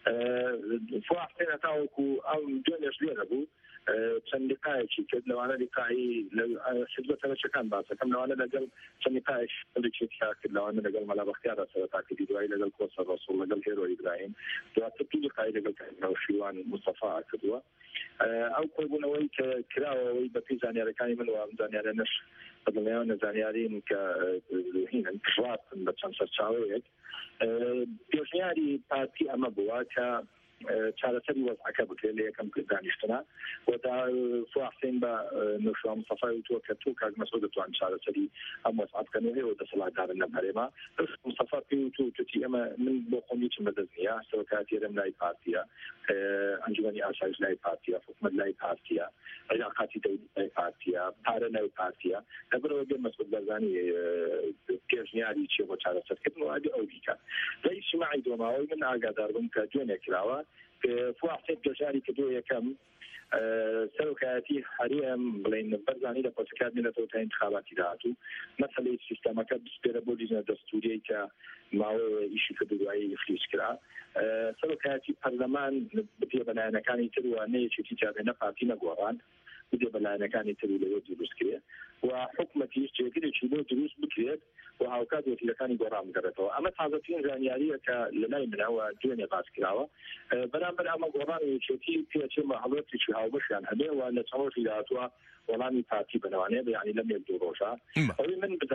فواحسێن تاوەکو ئەم دوێنێش لێرە بوو چەند لقایەکی کرد لەوانە لقایی حزب سەرچەکان باسەکەم لەوانە لەگەڵ چەند لقایەک لێکێکیا کرد لەوانە لەگەڵ مەلا بەختیارە سەرەتاکردی دوای لەگەڵ کۆسە ڕەسوڵ لەگەڵ هێرۆ ئیبراهیم دواتر دوو لقای لەگەڵ نەوشیوان مستەفا کردووە ئەو کۆبوونەوەی کە کراوەوەی بەپی زانیارەکانی من و ئەم زانیارە بەدڵنیان نەزانیارین کە هینن کڕاتن بە چەند سەرچاوەیەک پێشنیاری پارتی ئەمە بووە کە چارەسەری وەزعەکە بکرێت لە یەکەم دانیشتنە و دا فواحسین بە نوشوا مستەفای وتووە کە تۆ کاک مەسعود دەتوانن چارەسەری ئەم وەزعە بکەنەوە دەسەڵاتدارن لە هەرێما مستەفا پێی وتوو توتی ئەمە من بۆ خۆم هیچم بەدەست نییە سەرۆکاتیێرەم لای پارتیە ئەنجومەنی ئاسایش لای پارتیە حکومەت لای پارتیە علاقاتی دەولی لای پارتیە پارە لای پارتیە لەبەرەوە بێ مەسعود بەرزانی پێشنیاری چیە بۆ چارەسەرکردن و ئادی ئەو بیکات لە ئیجتیماعی دۆماوەی من ئاگادار بووم کە دوێنێ کراوە فواحسێن گەشاری کردو یەکەم سەرۆکایەتی هەرێم بڵێن بەرزانی لە پۆتکات مێنێتەوە تا انتخاباتی داهاتوو مەسەلەی سیستەمەکە بسپێرە بۆ لیژنە دەستوریەی کە ماوەیە ئیشی کردو دوایی خلیس کرا سەرۆکایەتی پەرلەمان بێ بەلایەنەکانی تر و نەیەکێتی جابێنە پارتی نەگۆڕان بێ بەلایەنەکانی تر لەوێ دروست کرێت و حکومەتیش جێگرێکی بۆ دروست بکرێت و هاوکات وەکیلەکانی گۆڕان بگەڕێتەوە ئەمە تازەترین زانیاریە کە لە لای منەوە دوێنێ باس کراوە بەرامبەر ئەمە گۆڕان یەکێتی پێچێمە هەڵەتێکی هاوبەشیان هەبێ و لە چەند ڕۆژی داهاتووە وەڵامی پارتی بنەوانەیە یعنی لەم یەک دوو ڕۆژە ئەوەی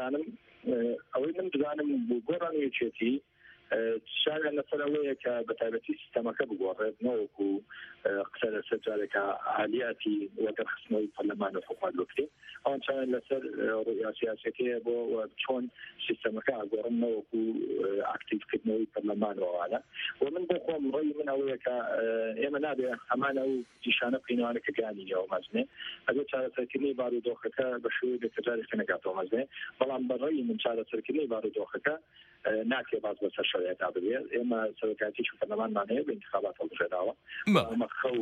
من بدانم بۆ گۆڕان یەکێتی شاید لەسەرەوەیە کە بەتایبەتی سیستەمەکە بگۆڕێت نەوەکو قسە لەسەر جارێکە عالیاتی وەدەرخستنەوەی پەرلەمان و حکومەت بکرێت ئەوان چاوێن لەسەر ڕوئیا سیاسەکەیە بۆ چۆن سیستەمەکە ئاگۆڕن نەوەکو ئاکتیڤکردنەوەی پەرلەمانەوەوانە و من بۆ خۆم ڕۆی من ئەوەیە کە ئێمە نابێ هەمانە و نیشانە بکەینەوانە کە گرانینەوە مەزنێ ئەبێ چارەسەرکردنی بارودۆخەکە بە شێوەیە بێتەجارێک نەگاتەوە مەزنێ بەڵام بەڕێی من چارەسەرکردنی بارودۆخەکە ناکێ باز بەسەر شەرایەتا ببێت ئێمە سەرۆکایەتیش و پەرلەمانمانەیە بە انتخابات هەڵبژێراوە ئەمە خەو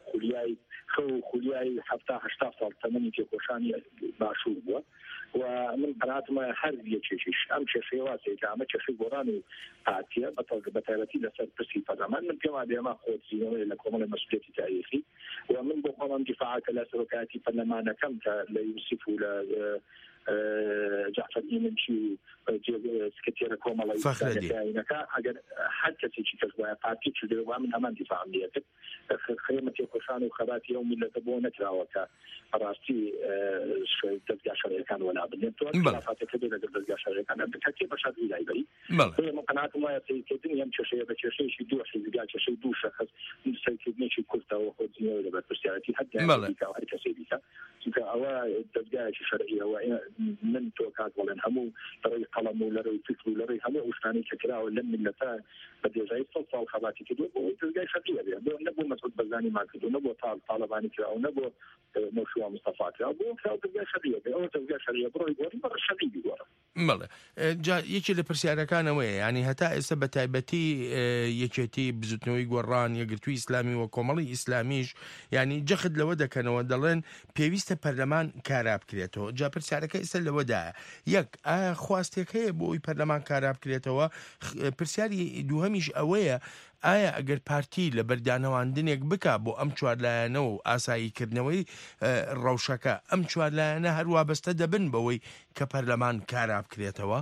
خولیای 70-80 ساڵ تەمەنی تێکۆشانی باشوور بووە و من قەناعەتمە هەر یەکێکیش ئەم کێشەیە واسەیە کە ئەمە کێشەی گۆڕان و پارتیە بەتایبەتی لەسەر پرسی پەرلەمان من پێم وایە ئەمە خۆزیینەوەی لە کۆمەڵی مەسئولیەتی تاریخی و من بۆ خۆم دیفاعکە لە سەرۆکایەتی پەرلەمانەکەم کە لە یوسف و لە جعفر ئیمنچی و سکرتێرە کۆمەڵی فەخرەدینەکە ئەگەر هەر کەسێکی کەس وایە پارتی چ دەوە من هەمان دیفاعم لێ کرد خێمە تێکۆشان و خەباتی ئەو میلەتە بۆ نەکراوە کە ڕاستی دەستگا شەرعیەکان وەلا بنێت تۆ خلافاتەکە بێ لەگەڵ دەستگا شەرعیەکان بکاتێ بەشاد ویلای بەری من قەناعەتم وایە سەیرکردنی ئەم کێشەیە بە کێشەیەکی دوو حیزبیا کێشەی دوو شەخص سەیرکردنێکی کورتەوە خۆزیینەوە لەبەر پرسیارەتی هەر کەسێ بیکە چونکە ئەوە دەستگایەکی شەرعیەوە من تۆ کات بڵێن هەموو لەڕێی قەڵەم و لەڕێی فکر و لەڕێی هەموو شتانی کە کراوە لەم میلەتە بە دێژایی 100 ساڵ خەباتی کردووە بۆ ئەوەی دەستگای شەرعیە بێ بۆ نەبوو مەسعود بەرزانی ماکردو نەبوو تاڵەبانی کراوە نەبوو نەوشوا مستەفا کراوە بۆ کراوە دەستگای شەرعیە بێ ئەوە دەستگای شەرعیە بڕۆی گۆڕی بەڕە شەرعی بیگۆڕە بەڵێ یەکی لە پرسیارەکانەوەیە ینی هەتا ئێستا بە تایبەتی یەکێتی بزوتنەوەی گۆڕان یەکگرتووی ئیسلامی و کۆمەڵی ئیسلامیش ینی جەخت لەوە دەکەنەوە دەڵێن پێویستە پەرلەمان کارا بکرێتەوە جا پرسیارەکە ئێستا لەوەدایە یەک ئایا خواستێک هەیە بۆ ئەوی پەرلەمان کارا بکرێتەوە پرسیاری دووهەمیش ئەوەیە ئایا ئەگەر پارتی لە بەردانەواندنێک بکا بۆ ئەم چوارلایەنەوە و ئاساییکردنەوەی ڕەوشەکە ئەم چوارلایەنە هەروە بەستە دەبن بەوەی کە پەرلەمان کارا بکرێتەوە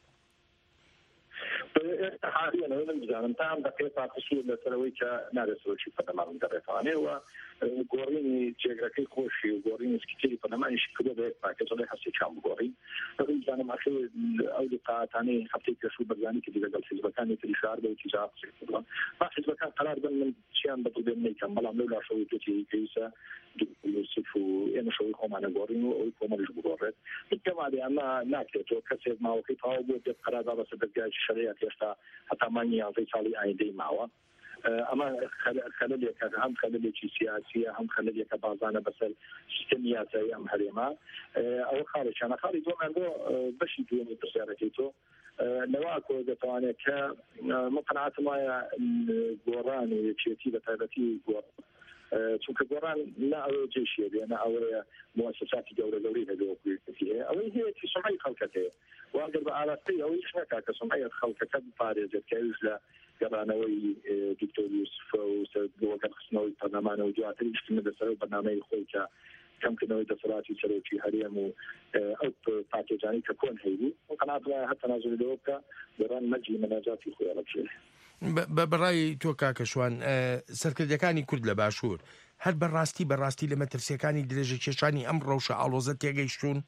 حاليا من بزانم تام دقيقة پارتیشی لەسەرەوەی کە نارێتەوەی پەرلەمان دەڕێتوانێەوە گۆڕینی جێگرەکەی خۆشی و گۆڕینی سکرتێری پەرلەمانیشی کردو بە یەک پاکێجەڵی هەستێکیان بگۆڕین بزانم ئەخێ ئەو لقاءاتانەی هەفتەی پێشوو بەرزانی کردی لەگەڵ حیزبەکانی تری شار بەوکی جواب کردووە با حیزبەکان قەرار بن من چیان بەدڵ بێن نەیکەم بەڵام لەو لاشەوەی توتی پێویستە یوسف و ئێمە شەوەی خۆمانە گۆڕین و ئەوی کۆمەڵیش بگۆڕێت پێم وایە ئەمە ناکرێتەوە کەسێک ماوەکەی تەواو بۆ بێت قەرار بە بەسەر دەستگای شەرعیەت هێشتا هەتا مانگی 11 ساڵی ئایندەی ماوە ئەمە خەلەلێکە هەم خەلەلێکی سیاسیە هەم خەلەلێکە بازانە بەسەر سیستەمی یاسایی ئەم هەرێما ئەوە خاڵێکیانە. خاڵی دووەمان بۆ بەشی دووەمی پرسیارەکەی تۆ لەواکۆ دەتوانێت کە من قەناعەتم وایە گۆڕان و یەکێتی بە تایبەتی گۆڕان چونکە گۆڕان نا ئەوەیە جێشیە بێ نا ئەوەیە مؤسساتی گەورەی هەبێ ئەوەی هەیەی سمعی خەڵکەت هەیە واگەر بە ئاراستەی ئەوەیش نەکا کە سمعەت خەڵکەکە بپارێزێت کە ئەویش لە گەڕانەوەی دکتۆر یوسفە و وەکەت خستنەوەی پەرلەمانە و دواتریش لەسەر بەرنامەی خۆی کە کەمکردنەوەی دەسەڵاتی سەرۆکی هەرێم و ئەو پاکێجانی کە کۆن هەیبوو قەناعەت وایە هەر تەنازولی لەوە بکە گۆڕان مەرجی مەناجاتی خۆی ئەڵەبژێت. بەڕای تۆ کاکەشوان سەرکردەکانی کورد لە باشوور هەر بەڕاستی لە مەترسیەکانی درێژە کێشانی ئەم ڕەوشە ئاڵۆزە تێگەیشتون؟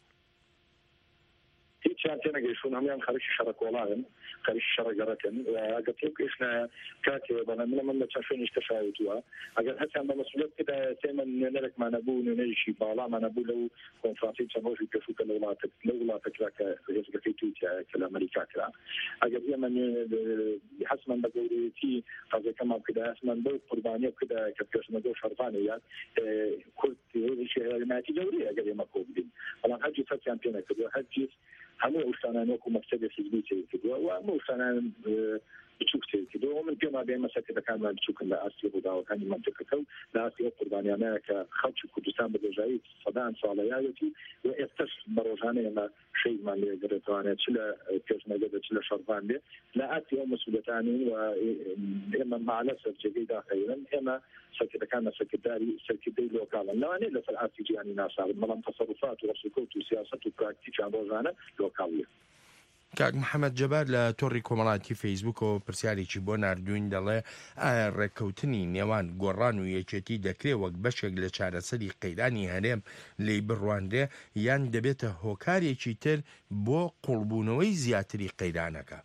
هیچیان تێنەگەیشتون، هەمویان خەریکی شەڕە کۆڵاون خەریکی شەڕەگەڕەکەن و ئەگەر تێگەیشتنایە کاتێ بەڵێ من لە چەند شوێنیش تەشاوتووە ئەگەر هەستیان بە مەسئولیت بدایە تێمە نوێنەرێکمانە بوو نوێنەریشی باڵامانە بوو لەو کۆنفرانسی چەند ڕۆژی پێشووکە لە وڵاتەکرا کە هێزگەکەی تووتیایە کە لە ئەمریکا کرا ئەگەر ئێمە حەسمان بە گەورەیەتی قەزەکەمان بکدا حەسمان بەو قوربانیە بکدا کە پێشمەرگە و شەڕفانە یان کورد هێزێکی هەرێمایەتی گەورەیە ئەگەر ئێمە کۆ بدەین بەڵام هەرگیز هەستیان پێ نەکردووە هەرگیز هەموو ئەوشتانان وەکو مەکتەبێ حیزبی تێ کردووە و هەموو ئەوشتانان بچووک تێ کردووە من پێما بێ مەسەکردەکانمان بچووکن لە ئاستی ڕووداوەکانی منتیقەکە و لە ئاستی ئەو قوربانیانەیە کە خەڵکی کوردستان بە دۆژایی سەدان ساڵەیەتی و ئێستش بە ڕۆژانە ئێمە شەیدمان لێ دەرێتوانێت چ لە پێشمەرگە چ لە شەڕبان بێ لە ئاستی ئەو مەسئولیەتانی و ئێمە مالە سەرجێگەی داخەیرن ئێمە سەرکردەکانە سەرکردەی لۆکاڵن لەوانەیە لەسەر ئاستی جیهانی ناسابن بەڵام تەسەڕوفات و ڕەسوکەوت و سیاسەت و پراکتیکیان ڕۆژانە لۆکاڵیە. کاک محەممەد جەبار لە تۆڕی کۆمەڵاتی فەیسبووکەوە پرسیارێکی بۆ نردوین دەڵێ ئایا ڕێککەوتنی نێوان گۆڕان و یەکێتی دەکرێت وەک بەشێک لە چارەسەری قەیرانی هەرێم لێی بڕواندێ یان دەبێتە هۆکارێکی تر بۆ قوڵبوونەوەی زیاتری قەیرانەکە؟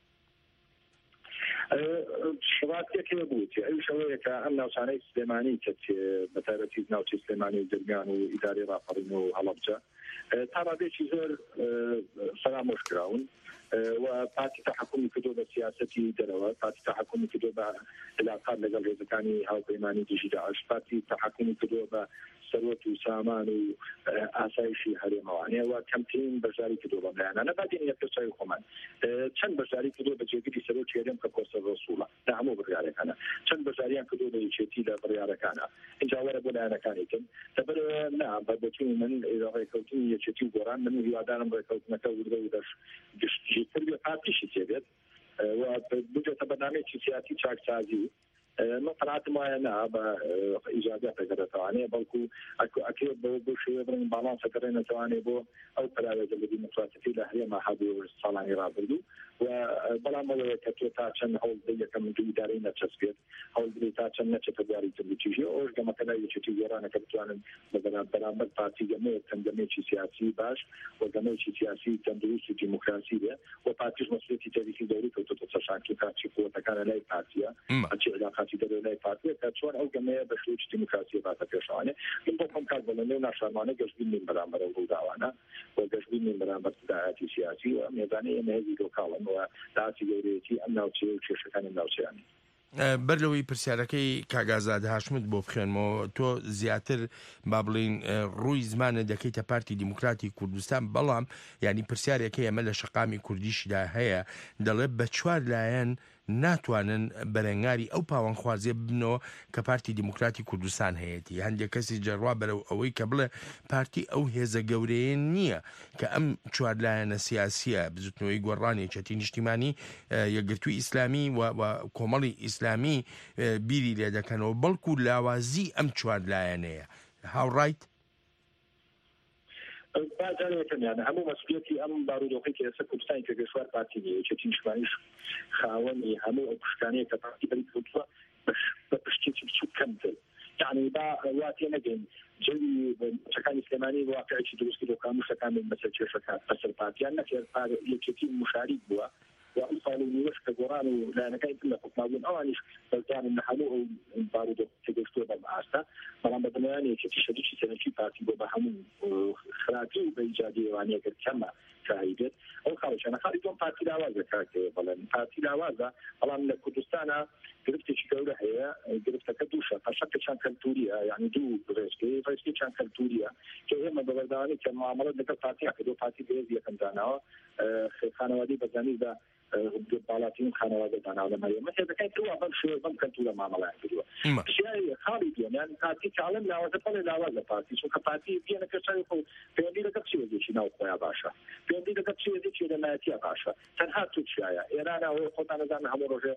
شڕاتێکێ بووت ئەوش ئەوەیە کە ئەم ناوچانەی سلێمانی کە بە تایبەتی ناوچەی سلێمانی و دەرگان و ئیدارەی ڕاپەڕین و هەڵەبجە تا ڕادێکی زۆر فرامۆش کراون و پاتی تحکمی کردو بە سیاسەتی دەرەوە پاتی تحکمی کردو بە علاقات لەگەڵ هێزەکانی هاوپەیمانی دژی داعش پاتی تحکمی کردو بە سەرۆت و سامان و ئاسایشی هەرێمەوانەیە و کەمترین بەشداری کردو بەم لایەنانە بادین یەک پرسیاری خۆمان چەند بەشداری کردو بە جێگیری سەرۆکی هەرێم کە کۆسە ڕەسوڵە لە هەموو بڕیارەکانە چەند بەشداریان کردو بە یەکێتی لە بڕیارەکانە اینجا وەرە بۆ لایەنەکانێکن لەبەرەوە نا بەبەچوونی من ڕێکەوتنی یەکێتی و گۆڕان من هیوادارم ڕێکەوتنەکە وردە و گشتی تر بێ پارتیشی تێبێت و بجێتە بەنامەیەکی سیاسی چاکسازی من قەناعەتم وایە نا بە ئیجادیاتێک دەتوانێت بەڵکو ئەکرێت بۆ شێوە بڕین باڵانسەکە ڕێنەتوانێت بۆ ئەو پراوێزە لە دیموکراتیکی لە هەرێما هەبوو ساڵانی ڕابردوو و بەڵام ئەوەیە کە تۆ تا چەند هەوڵ یەکەم دوو ئیدارەی نەچەسبێت هەوڵ بدەیت تا چەند نەچێتە بواری تردویجی ئەوش گەمەکەدا یەکێتی گۆڕانەکە بتوانن بەرامبەر پارتی گەمەیەک تەنگەمەیەکی سیاسی باش و گەمەیەکی سیاسی تەندروست و دیموکراسی بێ و پارتیش مەسئولیەتی تاریخی دەوری کەوتۆتە سەرشانکی کارتی قووەتەکانە لای پارتیە ئەچی علاقاتی دەرەوە لای پارتیە کە چۆن ئەو گەمەیە بە شێوەیەکی دیموکراسی باتە پێشەوانێ من بۆ خۆم کار بەڵێ نێو ناشارمانە گەشتبینین بەرامبەر ئەو ڕووداوانە و گەشتبینین بەرامبەر داهاتی سیاسی و میێزانەی ئێمە هێزی لۆکاڵن و داهاتی گەورەیەتی ئەم ناوچەیە و کێشەکانی ناوچەیانی. بەر لەوەی پرسیارەکەی کاگازاد هاشمت بۆ بخوێنمەوە تۆ زیاتر با بڵین ڕووی زمانە دەکەیتە پارتی دیموکراتی کوردستان بەڵام ینی پرسیارێکی ئەمە لە شەقامی کوردیشدا هەیە دەڵێ بە چوار لایەن ناتوانن بەرەنگاری ئەو پاوەنخوازیە ببنەوە کە پارتی دیموکراتی کوردستان هەیەی هەندێک کەسی جەڕوا بەرەو ئەوەی کە بڵێ پارتی ئەو هێزە گەورەیە نییە کە ئەم چوارلایەنە سیاسیە بزوتنەوەی گۆڕانی یەکێتی نیشتیمانی یەکگرتووی ئیسلامی و کۆمەڵی ئیسلامی بیری لێ دەکەنەوە بەڵکو لاوازی ئەم چوارلایەنەیە هاوڕایت باجارەکەمیانە هەموو مەسئولیەتی ئەم بارودۆخی کە ئێستا کوردستانی کە گەشوار پارتی یەکێتی نیشتیمانیش خاوەنی هەموو ئەو پشتانەیە کە پارتی بەری کەوتووە بە پشتێکی بچووک کەمتر یعنی با واتێ نەگەین جەوی چەکانی سلێمانی واقعێکی دروستی لۆکاموشەکان بەسەر کێشەکان بەسەر پارتیان نەکرد یەکێتی مشاریک بووە و صار وشك قران لا نكاين كل حكمون اوانيش بلدان نحلو بارود تجستو بالعاستا طبعا بدنا كتي شديد سنتي بارتي بهم خلاقي بايجادي واني كما شاهدت او خارج انا خارج بارتي داوازه كاك بلان بارتي داوازه طبعا كردستان قربت شكوله هي قربت كدوشه فشك كان كالتوريا يعني دو ريسكي كان كالتوريا كهي ما بلداني كان معامله لك بارتي كدو بارتي بيزي كان دانا خانوادي بزاني ذا بالاتين خانواده دانا ولا ما مثلا كان تو بمشي ممكن تو معامله كدو شيء خارج يعني بارتي تعلم لا وتطلع لا ولا بارتي شو كبارتي بينا كشايفو بيندي لك شيء دي شنو يا باشا بيندي لك شيء دي شيء ما يا باشا تنهاتو شيء انا هو خدنا زعما همروجه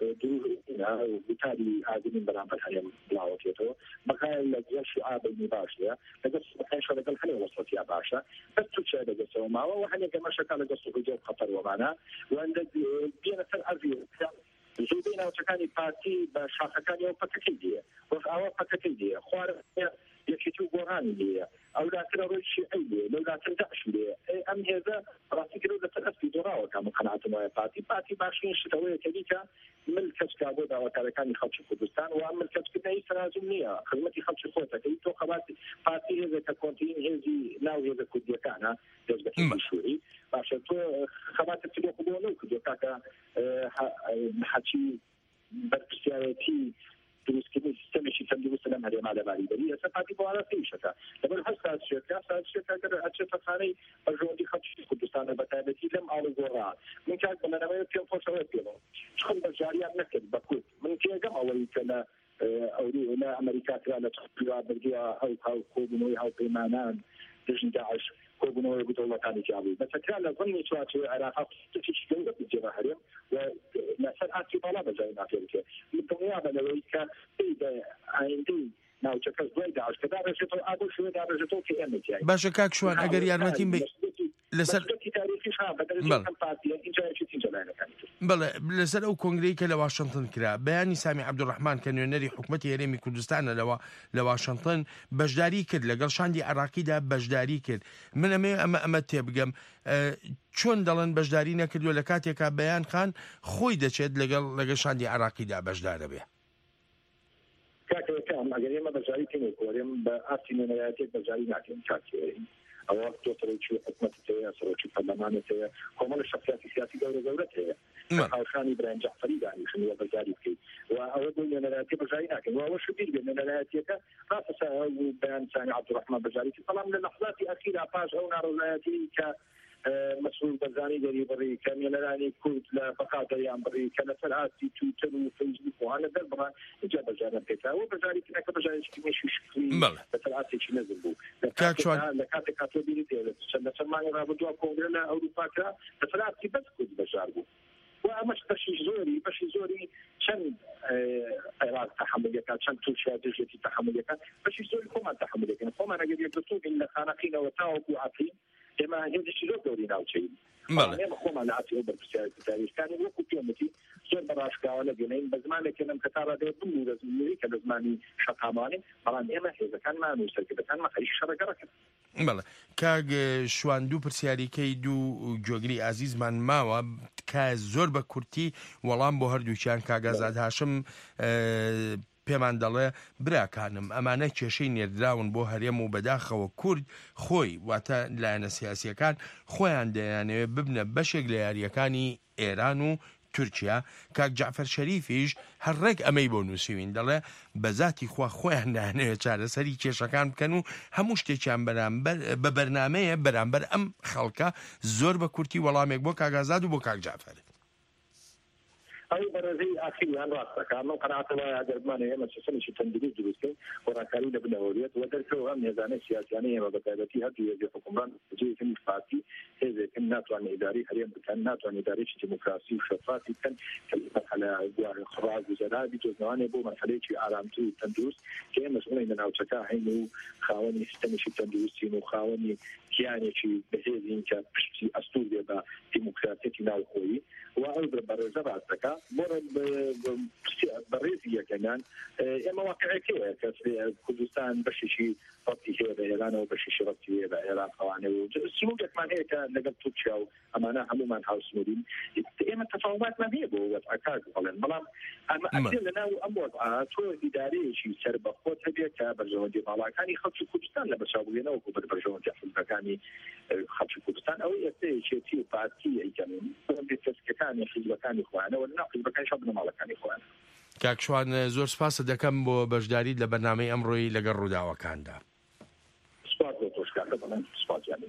وبالتالي عادين برامج حاليا بلاوتيتو بقى الجيش شعاب المباشرة لقص بقى شو لقى الحين وصلت يا باشا بس تشاهد لقص وما وحنا كما شكل لقص وجو خطر ومعنا وعند بينا في الأرض زودينا وتكاني بارتي بشاخكاني وبتكيدية وفي بتكيدية خوار يكتو قراني ليه او لا ترى شيء اي لو لا تندعش ليه ام هذا راسي كده تلفي دراوه كان قناعته ما بارتي باشين شتويه كديكا ملكش كابودا وكان يخطش كردستان وعمل كتب اي تنازليه خدمتي خطش خوتك اي تو خبات بارتي هذا كونتين هذي ناو هذا كدي كان يزبط شوي عشان تو خبات تلوك بونو كدي كاكا حكي برسياتي دروس كده سيستم شيء تندو سلام هذا ما له بالي بري سفاتي بوارا في شتا لما حسها الشركه كده اتشفى ثاني الجودي خدش كردستان بتابتي لم على زورا من كان انا ما يمكن فرصه شخص بجاري نكد بكوت من كي جمع اول كان او لا امريكا كانت تقرا بديها او كوبنوي او بيمانان دجن داعش كوبنوي يقول الله كان يجابي بس كان اظن شويه علاقات تشكل بالجبهه ومثلا اعتبار بجاينا فيك الدنيا بلويك اذا عندي ناو تشكل داعش كذا رجعت ابو شو ده رجعت كي ام جاي باشا كاك شوان اگر يارمتين بي لسر تاريخي شعب بدل كمباتي بله لسر او كونغري كلا واشنطن كرا بياني سامي عبد الرحمن كان ينري حكومتي هرمي كردستان لواشنطن بجداري كد لقل شاندي عراقي دا بجداري كد من اما تبقم چون دلن بجداري نكد ولا كاتيكا بيان خان خوي دچد لقل شاندي عراقي دا بجدار به كان اگر ما بجاري كني كوريم باسين نياتي بجاري ناكن كاتي او توصل شو حكومته صار شو برلمانته هم الشخصيات السياسيه دولته خالشاني بران جعفري يعني شنو بجاري كي واود ان نياتي بجاري لكن هو شو بيقول ان نياتي خاصه بيان ثاني عبد الرحمن بجاري طبعا من اللحظات الاخيره باج او نار نياتي مسؤول بزاني دري بري كان ينراني كود لا بقى دريان بري كان سلعاتي تويتر وفيسبوك وأنا دربها إجابة جانا بيتها وبزاني كنا كبزاني مش شكلي سلعاتي شيء نزلوا لكاتي كاتبيني تيل سمعني رابطوا كونغرس أوروبا كا سلعاتي بس كود بجاربو وأمش بشي زوري شن عراق تحملية كان شن ترشيا دجتي تحملية كان بشي زوري كمان تحملية كان كمان أنا قد يدرسون إن خانقين وتاوبوا عقيم كما هذا الشيء دوري ناوتشي أنا مخوم على عتي أوبر بسيارة كان يوقف يومتي زور براشكا ولا جنين بزمان كنا مكتارة ده بلو رزمي كلزماني شقاماني مران إما هذا كان ما نوصل كده كان ما خيش شرقة ركن بله کاگ شوان دو پرسیاریکەی دوو جۆگری ئازیزمان ماوە کە زۆر بە کورتی وەڵام بۆ هەردووچیان کاگازاد هاشم پێمان دەڵێ براکانم ئەمانە کێشەی نێردراون بۆ هەرێم و بەداخەوە کورد خۆی واتە لایەنە سیاسیەکان خۆیان دەیانەوێت ببنە بەشێک لە یاریەکانی ئێران و تورکیا. کاک جعفەر شەریفیش هەرڕێک ئەمەی بۆ نووسیوین دەڵێ بە ذاتی خوا خۆیان دەیانەوێت چارەسەری کێشەکان بکەن و هەموو شتێکیان بە بەرنامەیە بەرامبەر ئەم خەڵکە زۆر بە کورتی وەڵامێک بۆ کاگازاد و بۆ کاک جعفەر. أي برزي أخي عن رأسك أنا قناعة ما أدرمانه ما تسمى شيء تندري دروسه وركاري لبناورية ودرسه هم نظام سياسي وبكالتي هذه يجي حكومة جي في الفاتي هذا كان عن إداري حاليا كان عن إداري ديمقراطي وشفافي كان على خراج وزراء بتوزنانه بو مرحلة شيء علامته تندرس كان مسؤولين من أوتشكا هينو خاوني سيستم شيء تندرسين وخاوني کیانێکی بەهێزین کە پشتی ئەستور بێ بە دیموکراتێکی ناوخۆیی و ئەو بەڕێزە ڕاست دەکات بۆ بەڕێزی یەکەمیان ئێمە واقعەکەیە کە کوردستان بەشێکی ڕەتی هەیە بە ئێرانەوە بەشێکی ڕەتی هەیە بە ئێران ئەوانە و سنوورێکمان هەیە کە لەگەڵ تورکیا و ئەمانە هەمومان هاوسنوورین ئێمە تەفاوتمان هەیە بۆ وەزعەکار بڵێن بەڵام ئەمە ئەکسێ لەناو ئەم وەزعە تۆ ئیدارەیەکی سەربەخۆت هەبێت کە بەرژەوەندی باڵاکانی خەڵکی کوردستان لە بەچاوبوونەوە بۆ بەرژەوەندی حزبەکانی خەڵکی کوردستان ئەوەی ئێستەیەکێتی و پارتی ئەیکەنن کەسکەکانی حزبەکانی خۆیانەوە لەناو حزبەکانی شەو بنەماڵەکانی خۆیان. کاکشوان زۆر سپاس دەکەم بۆ بەشداریت لە بەرنامەی ئەمڕۆی لەگەڵ ڕووداوەکاندا. سپاس بۆ تۆش کاکە بەڵێن سپاسیانی.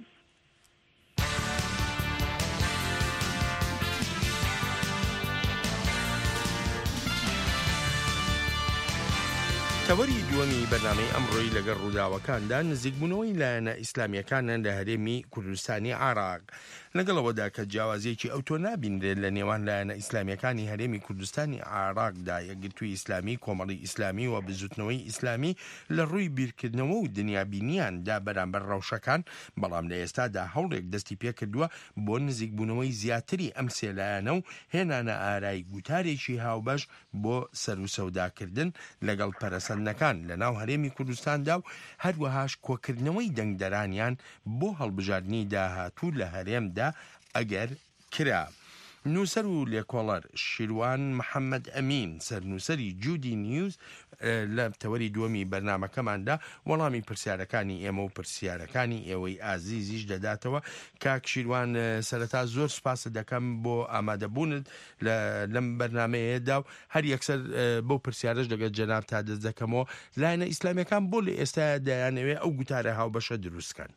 تەوەری دووەمی بەرنامەی ئەمڕۆی لەگەڵ ڕووداوەکاندا نزیکبوونەوەی لایەنە ئیسلامیەکانە لە هەرێمی کوردستانی عێراق لەگەڵەوەدا کە جیاوازیەکی ئەو تۆ نابینرێت لە نێوان لایەنە ئیسلامیەکانی هەرێمی کوردستانی عێراقدا یەکگرتووی ئیسلامی کۆمەڵی ئیسلامی و بزوتنەوەی ئیسلامی لە ڕووی بیرکردنەوە و دنیابینیاندا بەرامبەر ڕەوشەکان بەڵام لە ئێستادا هەوڵێک دەستی پێکردووە بۆ نزیکبوونەوەی زیاتری ئەم سێ لایەنە و هێنانە ئارای گوتارێکی هاوبەش بۆ سەر و سەوداکردن لەگەڵ پەرەسەندنەکان لە ناو هەرێمی کوردستاندا و هەروەهاش کۆکردنەوەی دەنگدەرانیان بۆ هەڵبژاردننی داهاتوو لە هەرێمدا ئەگەر کرا. نووسەر و لێکۆڵەر شیروان محەممەد ئەمین سەرنووسەری جودی نیوز لە تەوەری دووەمی بەرنامەکەماندا وەڵامی پرسیارەکانی ئێمە و پرسیارەکانی ئێوەی ئازیزیش دەداتەوە. کاک شیروان سەرەتا زۆر سپاس دەکەم بۆ ئامادەبوونت لەم بەرنامەیەدا و هەر یەکسەر بۆ پرسیارش لەگەڵ جەناب تا دەست دەکەمەوە لایەنە ئیسلامیەکان بۆ لە ئێستا دەیانەوێت ئەو گوتارە هاوبەشە دروستکەن.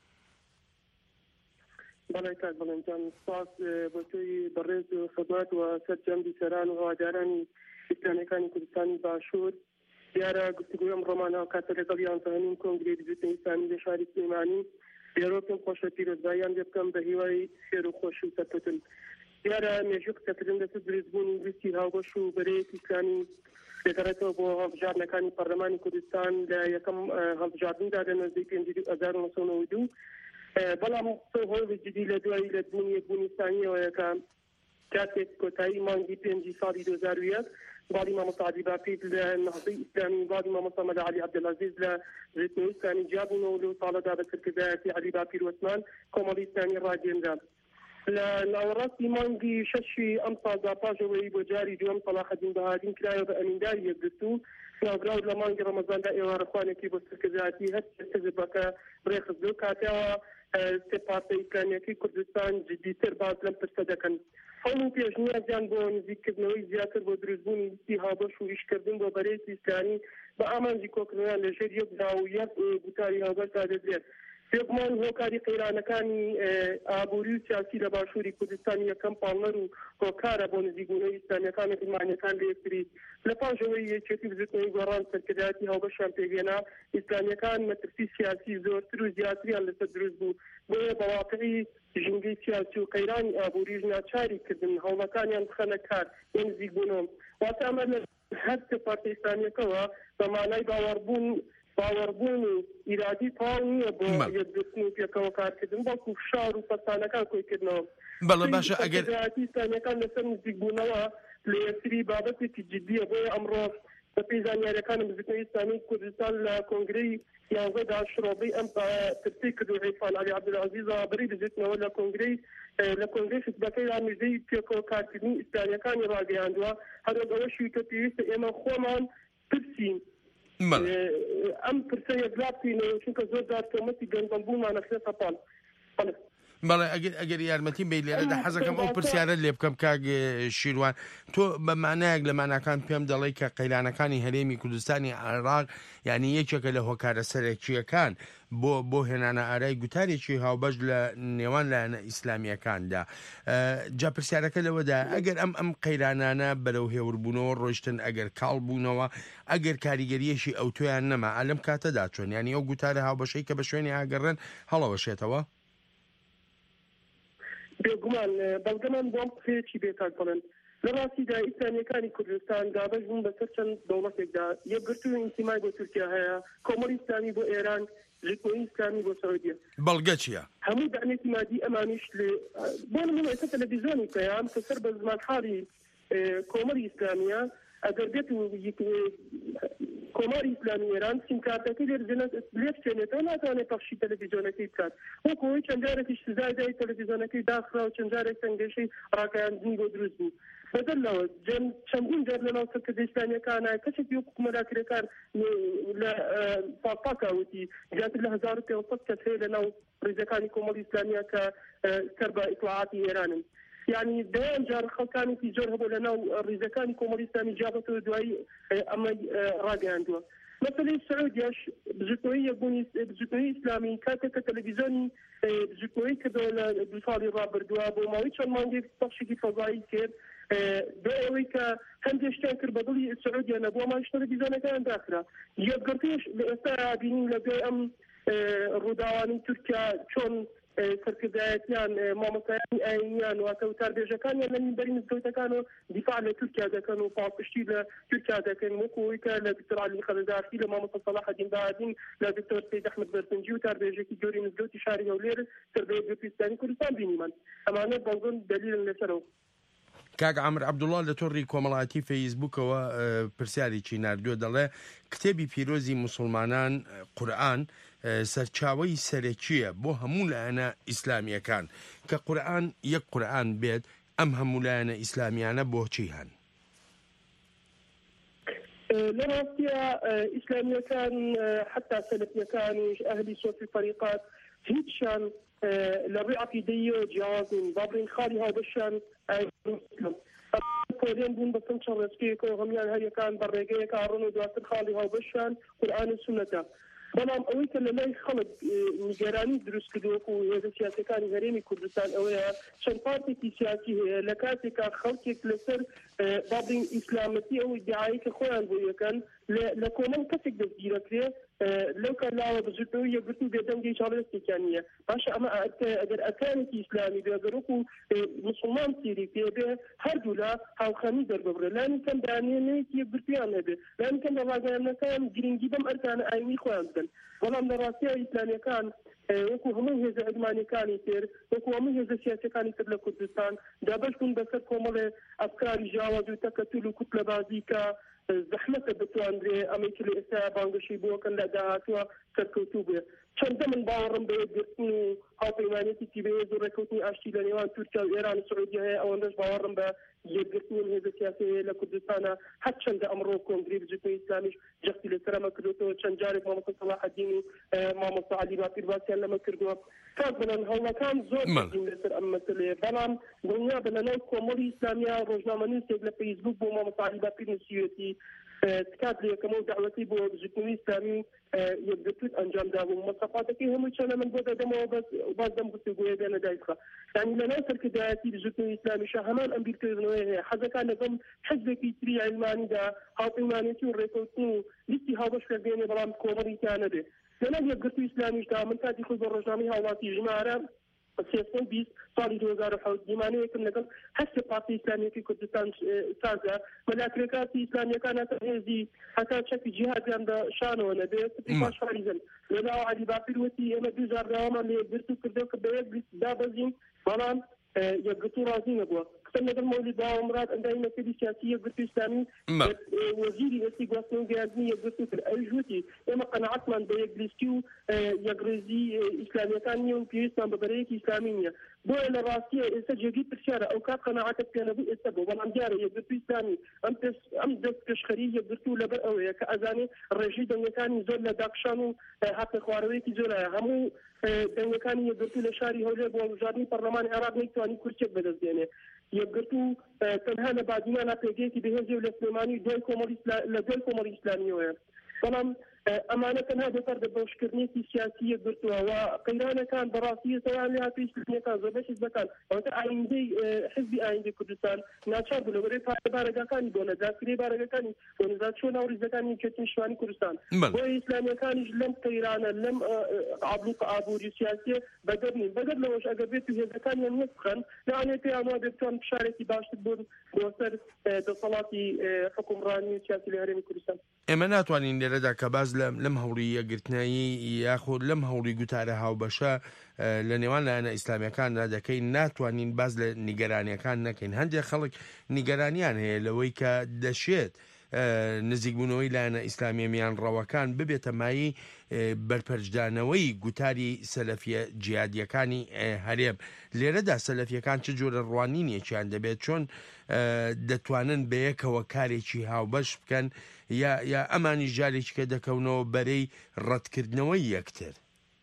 بەڵێ کاک بەڵێنجان سپاس بۆ تۆی بەڕێز و خزمەت و سەرجەم بیسەران و هەوادارانی ئیسلامیەکانی کوردستانی باشوور دیارە گفتوگۆی ئەم ڕۆمانەوە کاتە لەگەڵ یانزەهەمین کۆنگرەی بزوتنی ئیسلامی لە شاری سلێمانی دیارۆ پێم خۆشە پیرۆزباییان لێ بکەم بە هیوای خێر و خۆشی و سەرکەوتن. دیارە مێژوو قسەکردن لەسەر دروستبوونی ویستی هاوبەش و بەرەیەکی ئیسلامی دەگەڕێتەوە بۆ هەڵبژاردنەکانی پەرلەمانی کوردستان لە یەکەم هەڵبژاردندا لە نزدیک 1992 بەڵام هۆڵی جدی لە دوای لە بوونی یەکبوونیستانیەوەیە کە کاتێک کۆتایی مانگی 5 ساڵی 2001 باڵی مامۆستا عەلی باپیر لە نەهضەی ئیسلامی باڵی مامۆستا مەلا عەلی عەبدولعەزیز لە ژێتنەوەی ئیسلامی جیابوونەوە لەو ساڵەدا بە سەرکردایەتی عەلی باپیر وەسمان کۆمەڵی ئیسلامی ڕاگەیەنرا. لە ناوەڕاستی مانگی 6 ئەم ساڵدا پاشەوەی بۆ جاری دووەم سەلاحەدین بەهادین کرایەوە بە ئەمینداری یەکگرتوو ناوگراو لە مانگی ڕەمەزاندا ئێوارەخوانێکی بۆ سەرکردایەتی هەر حزبەکە بڕێخستو کاتەوە سێ پارتەی ئیسلامیەکەی کوردستان جدیتر باز لەم پرسە دەکەن. هەموو پێشنیازیان بۆ نزیککردنەوەی زیاتر بۆ دروستبوونی ویستی هاوبەش و ئیشکردن بۆ بەرەیەکی ئیسلامی بە ئامانجی کۆکردنیان لەژێر یەکدا و یەک گوتاری هاوبەشدا دەدرێت. پێگومان هۆکاری قەیرانەکانی ئابووری و سیاسی لە باشووری کوردستان یەکەم پاڵنەر و هۆکارە بۆ نزیکبوونەوەی ئیسلامیەکان و ئیمانیەکان لە یەکتری لە پاشەوەی یەکێتی بزوتنەوەی گۆڕان سەرکردایەتی هاوبەشیان پێگەێنا ئیسلامیەکان مەترسی سیاسی زۆرتر و زیاتریان لەسەر دروست بوو بۆیە بەواقعی ژینگەی سیاسی و قەیرانی ئابووریش ناچاری کردن هەوڵەکانیان بخەنە کار بۆ نزیکبوونەوە واتە ئەمە لە هەر سێ پارتەی ئیسلامیەکەوە بە مانای باوەڕبوون و ئیرادی تاو نییە بۆ یەکگرتن و پێکەوە کارکردن بەڵکو فشار و پەسانەکان کۆیکردنەوە. بەڵێ باشە ئەگەر ئیسلامیەکان لەسەر نزیکبوونەوە لە یەکتری بابەتێکی جدیە بۆیە ئەمڕۆ بە پێی زانیاریەکانی بزوتنەوەی ئیسلامی کوردستان لە کۆنگرەی یانزەدا شڕۆبەی ئەم پرسەی کردو عیرفان عەلی عەبدولعەزیز بەری بزوتنەوە لە کۆنگرەی حزبەکەی رامێژەی پێکەوە کارکردنی ئیسلامیەکانی ڕاگەیاندووە هەروەک ئەوەشی کە پێویستە ئێمە خۆمان پرسین ئەم پرسە یەکلا بکەینەوە چونکە زۆر جار تۆمەتی گەنجەڵبوونمانە خێتە پاڵ. بەڵێ ئەگەر یارمەتی بێ لێرەدا حەزەکەم ئەو پرسیارە لێ بکەم کاک شیروان تۆ بە مانایەک لە ماناکان پێم دەڵێ کە قەیرانەکانی هەرێمی کوردستانی عێراق یعنی یەکێکە لە هۆکارە سەرەکیەکان بۆ هێنانە ئارای گوتارێکی هاوبەش لە نێوان لایەنە ئیسلامیەکاندا. جا پرسیارەکە لەوەدا ئەگەر ئەم قەیرانانە بەرەو هێوربوونەوە ڕۆیشتن ئەگەر کاڵ بوونەوە ئەگەر کاریگەریەشی ئەو تۆیان نەما ئەلەم کاتەدا چۆن ینی ئەو گوتارە هاوبەشەی کە بە شوێنی ئاگەڕێن هەڵەوەشێتەوە؟ بێگومان بەڵگەمان بۆم قسەیەکی بێ کاک بڵێن لەڕاستیدا ئیسلامیەکانی کوردستان دابەش بوون بەسەر چەند دەوڵەتێکدا یەکگرتووی ئینتیمای بۆ تورکیا هەیە کۆمەڵی ئیسلامی بۆ ئێران ژکۆی ئیسلامی بۆ سعودیە بەڵگە چییە هەموو دانێتی مادی ئەمانیش بۆ نمونە ئێستا تەلەڤیزیۆنی پێیان کە سەر بە زمان حاڵی کۆمەڵی ئیسلامیە ئەگەر بێت کۆماری ئیسلامی ئێران سیمکارتەکەی لێ بچێنێتەوە ناتوانێت پەخشی تەلەڤیزیۆنەکەی بکات وەکەوەی چەند جارێکی سزای تەلەڤیزیۆنەکەی داخرا و چەند جارێک تەنگەشەی ڕاگەیاندنی بۆ دروست بوو بەدەرەوە چەندین جار لەناو سەرکردە ئیسلامیەکانە کەسێکی وەکو کومەلاکرێکار لە پاپاکاوتی زیاتر لە 1500 کەس هەیە لەناو ڕێزەکانی کۆمەڵی ئیسلامیە کە سەر بە ئیطلاعاتی ئێرانن يعني دائما جار خلقاني في جرها لنا الرزقاني كومالي سامي جابته دوائي أما راجع عنده مثلا السعودية بزكوية بزكوية إسلامي كاتك تلفزيوني بزكوية كدولة بصالي رابر دواب وما ويشان ما عندي تفشي فضائي كير دعوي كهم يشتغل كربدولي السعودية نبوا ما يشتغل تلفزيون كان داخله يقدرتيش لأسا بيني لقي أم الروداواني تركيا شون سەرکردایەتیان مامۆستایانی ئاینیان واتە وتاربێژەکانیان لە مینبەری مزگەوتەکان و دیفاع لە تورکیا دەکەن و پاڵپشتی لە تورکیا دەکەن وەکوەوەی کە لە دکتۆر عەلی خەلەدارفی لە مامۆستا سەلاح الدین باهادین لە دکتۆر سەید ئەحمەد بەرزنجی وتاربێژێکی گەوری مزگەوتی شاری هەولێر سەربەیەک گرتوویستانی کوردستان بینیمان ئەمانە بەڵگەن دەلیلن لەسەرەوە کاک عەمر عەبدوڵڵا لە تۆڕی کۆمەڵایەتی فەیسبووکەوە پرسیارێکی ناردووە دەڵێ کتێبی پیرۆزی موسڵمانان قورئان سەرچاوەی سەرەکیە بۆ هەموو لایەنە ئیسلامیەکان کە قورئان یەک قورئان بێت ئەم هەموو لایەنە ئیسلامیانە بۆچی هەن لە ڕاستیە ئیسلامیەکان حتا سەلەفیەکانیش ئەهلی سۆفی فەریقات هیچشان لە ڕێی عەقیدەییەوە جیاوازن با بڵێن خاڵی هاوبەشیان پۆلێن بوون بە چەند ڕێچکەیەکەوە هەمویان هەریەکان بە ڕێگەیەک ئاڕۆن و دواتر خاڵی هاوبەشیان قورئان و سونەتە بەڵام ئەوەی کە لە لای خەڵک نیگەرانی دروست کردووەکو هێزە سیاسەکانی هەرێمی کوردستان ئەوەیە چەند پارتێکی سیاسی هەیە لە کاتێکا خەڵکێک لەسەر با بڵێن ئیسلامەتی ئەو ئیدعایی کە خۆیان بۆ یەکەن لە کۆمەڵ کەسێک دەستگیرەکرێ لەو کەلاوە بژێتەوە یەکگرتو بێدەنگی چاڵێستێکیان نییە باشە ئەمە ئەگەر ئەکانێکی ئیسلامی بێ ئەگەر وەکو موسڵمان سیری پێبێ هەردوو لە هاوخەمی دەرببرێ لانی کەم دانێنەیەکی یەکگرتویان هەبێ لانی کەم لە ڕاگەیانەکان گرنگی بەم ئەرکانە ئاینی خۆیان بدەن بەڵام لە ڕاستیە ئیسلامیەکان وەکو هەموو هێزە ئەدمانیەکانی تر وەکو هەموو هێزە سیاسەکانی تر لە کوردستان دابەش بوون بەسەر کۆمەڵێ ئەفکاری ژاواز و تەکەتول و کوتلەبازی کە زەحمەتە بتواندرێ ئەمەی کە لە ئێستا بانگەشی بۆکەن لە داهاتووە سەرکەوتوو بێ چەندە من باوەڕم بە یەکگرتن و هاوپەیمانێتی تیبێز و ڕێکەوتنی ئاشتی لە نێوان تورکیا و ئێران و سعودیا هەیە ئەوەندەش باوەڕم بە یەکگرتنی هێزە سیاسی هەیە لە کوردستانە هەرچەندە ئەمڕۆ کۆنگرێ بجووتنی ئیسلامیش جەختی لەسەرەمە کردوێتەوە چەند جارێک مامۆستا سەلاح الدین و مامۆستا عەلی باپیر باسییان لەمە کردووە کاک بڵێن هەوڵەکان زۆر دین لەسەر ئەم مەسەلەیە بەڵام دڵنیا بە لەناو کۆمەڵی ئیسلامیا ڕۆژنامە نووسێک لە فەیسبوک بۆ مامۆستا عەلی باپیر نووسیوێتی تکات لە یەکەمە و دعوەتی بۆ بژووتنی ئیسلامی یەکگرتووت ئەنجام دابوو مەسەفاتەکەی هەمووی چەنە من بۆ دەدەمەوە باز دەم گفتوگۆیە بێنە دایکخە یعنی لەناو سەرکردایەتی بژووتنی ئیسلامیشە هەمان ئەم بیرکردنەوەی هەیە حەزەکان لەگەڵ حزبێکی تری عیلمانیدا هاوپەیمانێتی و ڕێکەوتن و لیستی هاوبەش کردێنێ بەڵام کۆمەڵی تیان نەبێ لەناو یەکگرتووی ئیسلامیشدا من کاتی خۆی بە ڕۆژنامەی هاوڵاتی ژمارە 20 ساڵی 2007 دیمانەیەکم لەگەڵ هەست پارتی ئیسلامیەتی کوردستان سازە مەلاکرێکاتی ئیسلامیەکان هەتا هێزی هەتا چەکی جیهادیان بە شانەوە نەبێت سپی پاشخواریزن لەناو عەلی باپیر وتی ئێمە دوو جار داوامان لە یەکگرتو کردەوە کە بە یەک لیست دابەزین بەڵام یەکگرتو ڕازی نەبووە قسەم لەگەڵ مەولید باوەمراد ئەندامی مەکتەبی سیاسی یەکگرتو ئیسلامی وەزیری ئێستی گواستنەوە گەیاندنی یەکگرتو کرد ئەویش وتی ئێمە قەنەعەتمان بە یەکلیستی و یەکڕێزی ئیسلامیەکان نییە و پێویستمان بە بەرەیەکی ئیسلامی نییە بۆیە لە ڕاستیە ئێستا جێگی پرسیارە ئەو کات قەنەعەتت پێ نەبوو ئێستا بۆ بەڵام دیارە یەکگرتو ئیسلامی ئەم دەست پێشخەری یەکگرتو لەبەر ئەوەیە کە ئەزانێ ڕێژی دەنگەکانی زۆر لە داقشان و هاتە خواردنەوەیەکی زۆرایە هەموو دەنگەکانی یەکگرتو لە شاری هەولێر بۆ هەڵبژاردننی پەرلەمانی عێراق نەیتوانی کورسێک بەدەستێنێ یەکگرتو تەنها لە بادیمانە پێگەیەکی بەهێزی و لە سلێمانی لە دوای کۆمەڵی ئیسلامیەوەیە بەڵام ئەمانە تەنها بەسەر دەبەشکردنێکی سیاسیە گرتووە و قەیرانەکان بەڕاستی سەیان لە هاتووی ئیسلامیەکان زۆر بەشی بەکان ئەوەتە ئایندەی حزبی ئایندەی کوردستان ناچار بوو لەبەرەی بارەگەکانی بۆ نەجاتکردنی بارەگەکانی بۆ نەجات چۆن ناوڕیزەکانی کێتنیشتوانی کوردستان بۆ ئیسلامیەکانیش لەم قەیرانە لەم عبلوق ئابووری سیاسیە بەدەبنین بەگەر لەوەش ئەگەر بێت و هێزەکانیان یەک بخەن لەوانەیە پێیان وابێ بتوان بشارێکی باشتر بوون بۆ سەر دەسەڵاتی حکومڕانی سیاسی لە هەرێمی کوردستان. ئێمە ناتوانین لێرەدا کە باز لەم هەوڵی یەکگرتنایی یاخود لەم هەوڵی گوتارە هاوبەشە لە نێوان لایەنە ئیسلامیەکاندا دەکەین ناتوانین باز لە نیگەرانیەکان نەکەین. هەندێک خەڵک نیگەرانیان هەیە لەوەی کە دەشێت نزیکبوونەوەی لایەنە ئیسلامیە میان ڕەوەکان ببێتە مایی بەرپەرجدانەوەی گوتاری سەلەفیە جیهادیەکانی هەرێم. لێرەدا سەلەفیەکان چ جۆرە ڕوانینێکیان دەبێت چۆن دەتوانن بەیەکەوە کارێکی هاوبەش بکەن یا ئەمانی جارێکی کە دەکەونەوە بەرەی ڕەتکردنەوەی یەکتر.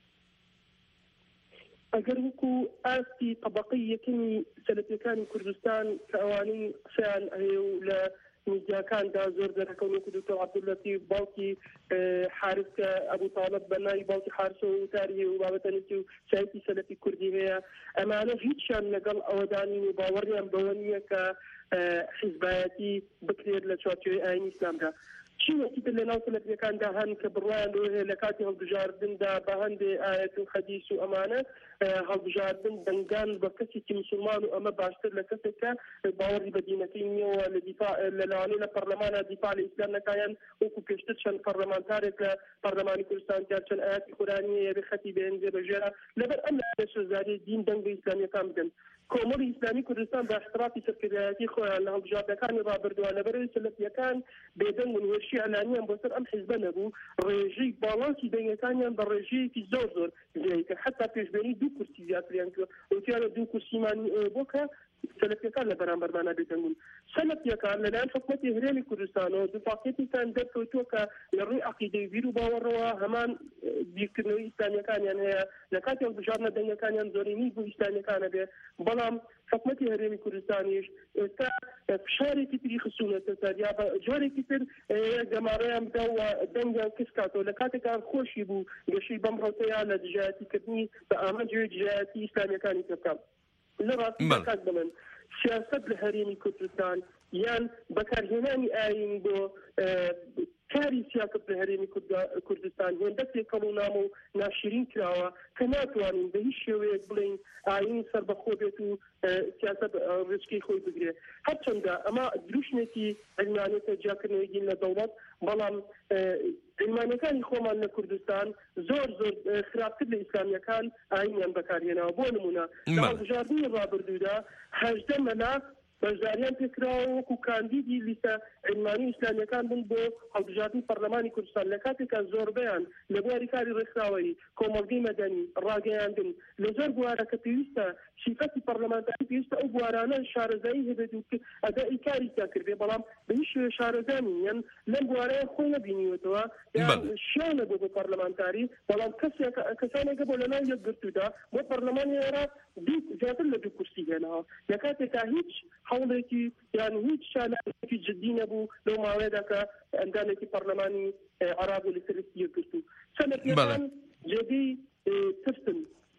ئەگەر وەکو ئاستی طبقەی یەکەمی سەلەفیەکانی کوردستان کە ئەوانەی قسەیان هەیە و لە میدیاکاندا زۆر دەرەکەون وەکو دکتۆر عەبدولەتیف باوکی حارس کە ئەبوو تاڵب بە ناوی باوکی حارسەوە وتاری و بابەتەنێتی و شایەتی سەلەفی کوردی هەیە ئەمانە هیچیان لەگەڵ ئەوەدانین و باوەڕیان بەوە نییە کە حیزبایەتی بکرێت لە چوارچێوەی ئاینی ئیسلامدا. چی وەکیتر لە ناو سەلەفیەکاندا هەن کە بڕوایان لەوە هەیە لە کاتی هەڵبژاردندا بە هەندێ ئایەت و حەدیث و ئەمانە هەڵبژاردن دەنگان بە کەسێکی مسلمان و ئەمە باشتر لە کەسێکە باوەڕی بە دینەکەی نییەوە لە لەوانەیە لە پەرلەمانە دیفاع لە ئیسلام نەکایەن وەکو پێشتر چەند پەرلەمانتارێک لە پەرلەمانی کوردستان چەند ئاەتی قورئانی هەیە بخەتی بێنجێ بەژێرە لەبەر ئەم لە شەرزاری دین دەنگ بە ئیسلامیەکان بدەن. کۆمەڵی ئیسلامی کوردستان بە احترامی سەرکردایەتی خۆیان لە هەڵبژاردنەکانی ڕابردووە لەبەرەوەی سەلەفیەکان بێدەنگ و هێرشی ئەلانیان بۆ سەر ئەم حیزبە نەبوو ڕێژەی باڵانسی دەنگەکانیان بە ڕێژەیەکی زۆر زیاتر حتا پێشبێنی 2 کورسی زیاتریان کرد وتیانە 2 کورسیمانی بۆکە سەلەفیەکان لە بەرامبەرمانە بێدەنگون. سەلەفیەکان لەلایەن حکومەتی هەرێمی کوردستانەوە دووپاقێتیان دەرکەوتووە کە لە ڕووی عەقیدەی بیر و باوەڕەوە هەمان بیرکردنەوەی ئیسلامیەکانیان هەیە لە کاتی هەڵبژاردنە دەنگەکانیان زۆرینی بۆ ئیسلامیەکانە بێ بەڵام حکومەتی هەرێمی کوردستانیش ئێستا فشارێکی تری خسوونەتە سەر یا بە جۆرێکی تر گەماڕەیان بدە و دەنگیان کەس کاتەوە لە کاتێکان خۆشی بوو گەشەی بەم ڕۆتەیان لە دژایەتیکردنی بە ئامانجێ دژایەتی ئیسلامیەکانی پێکەم. لە ڕاستی کات بڵێن سیاست لە هەرێمی کوردستان یان بەکارهێنانی ئاین بۆ کاری سیاست لە هەرێمی کوردستان هێندەستێک کەڵوونام و ناشرین کراوە کە ناتوانین بە هیچ شێوەیەک بڵین ئاین سەربەخۆ بێت و سیاست ڕێچکەی خۆی بگرێت. هەرچەندە ئەمە دروشنێکی علمانێتە جیاکردنەوەی دین لە دەوڵەت بەڵام علمانەکانی خۆمان لە کوردستان زۆر خراپتر لە ئیسلامیەکان ئاینیان بەکارهێناوە. بۆ نمونە لە هەڵبژاردنی ڕابردوودا 18 مەلا بەشداریان پێکراوە وەکو کاندیدی لیستە علمانی ئیسلامیەکان بن بۆ هەڵبژاردنی پەرلەمانی کوردستان لە کاتێکە زۆربەیان لە بواری کاری ڕێکخراوەی کۆمەڵگەی مەدەنی ڕاگەیاندن لە زۆر بوارە کە پێویستە صفەتی پەرلەمانتاری پێویستە ئەو بوارانە شارەزایی هەبێت و ئەدای کاری کردێ بەڵام بە هیچ شێوە شارەزانی یان لەم بوارەیە خۆی نەبینیوەتەوە یان شیانە بۆ پەرلەمانتاری بەڵام کەسانێکە بۆ لەناو یەکگرتوودا بۆ پەرلەمانی ئێرە زیاتر لە 2 کورسی هێناوە لە کاتێکا هیچ هەوڵێکی یان هیچ شانێکی جدی نەبوو لەو ماوەیەدا کە ئەندامێکی پەرلەمانی عێراق و لەسەرکی یەکگرتوو. سەلەفیەکان جێگەی ترسن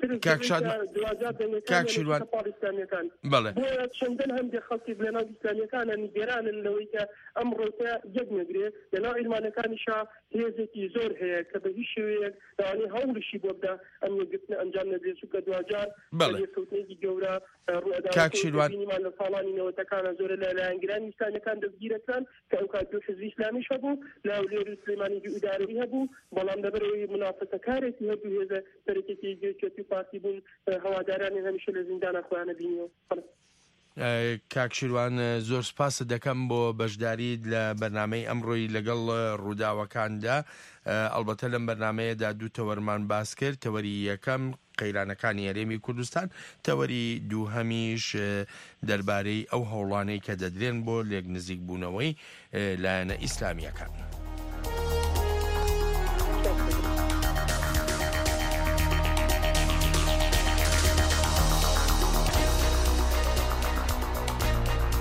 کاکشیروان بۆیە چەندەن هەندێک خەڵکی لەناو ئیسلامیەکانە نیگەرانن لەوەی کە ئەم ڕۆتە یەک نەگرێت لەناو ئیلمانەکانیشا هێزێکی زۆر هەیە کە بە هیچ شێوەیەک داوانەی هەوڵشی بۆ بدا ئەم یەکگرتنە ئەنجام نەدرێت چونکە دوجار یەککەوتنێکی گەورە ڕوئەداوەکانمان لە ساڵانی نەوەتەکانە زۆرە لە لایەنگرانی ئیسلامیەکان دەستگیرەکران کە ئەو کات حزبی ئیسلامیش هەبوو لاولێر و سلێمانی ئیدارەوی هەبوو بەڵام لەبەرەوەی منافەتەکارێکی هەبوو هێزە سەرەکیەتی گەورەی پارتی بوون هەوادارانی هەمیشە لە زیندانە خۆیانە بینیەوە. کاکشیروان زۆر سپاس دەکەم بۆ بەشداری لە بەرنامەی ئەمڕۆی لەگەڵ ڕووداوەکاندا. ئەلبەتە لەم بەرنامەیەدا 2 تەوەرمان باس کرد. تەوەری یەکەم قەیرانەکانی هەرێمی کوردستان، تەوەری دووهەمیش دەربارەی ئەو هەوڵانەی کە دەدرێن بۆ لێک نزیک بوونەوەی لایەنە ئیسلامیەکان.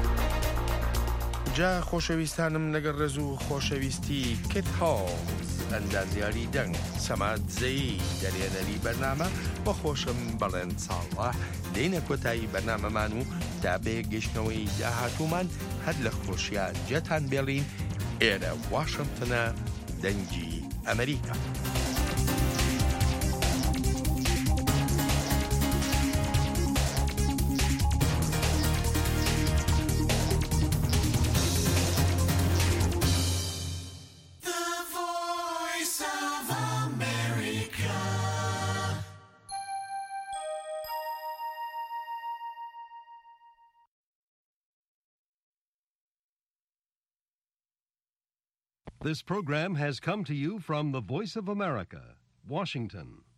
جا خۆشەویستانم لەگەڵ ڕێز و خۆشەویستی کت هاڵز ئەندازیاری دەنگ سەمات زەی دەرێنەری بەرنامە بە خۆشم بەڵێن ساڵح لێنە کۆتایی بەرنامەمان و دابێ گەشتنەوەی داهاتوومان هەر لە خۆشیە جەتان بێڵین ئێرە واشنگتنە دەنگی ئەمریکا. This program has come to you from the Voice of America, Washington.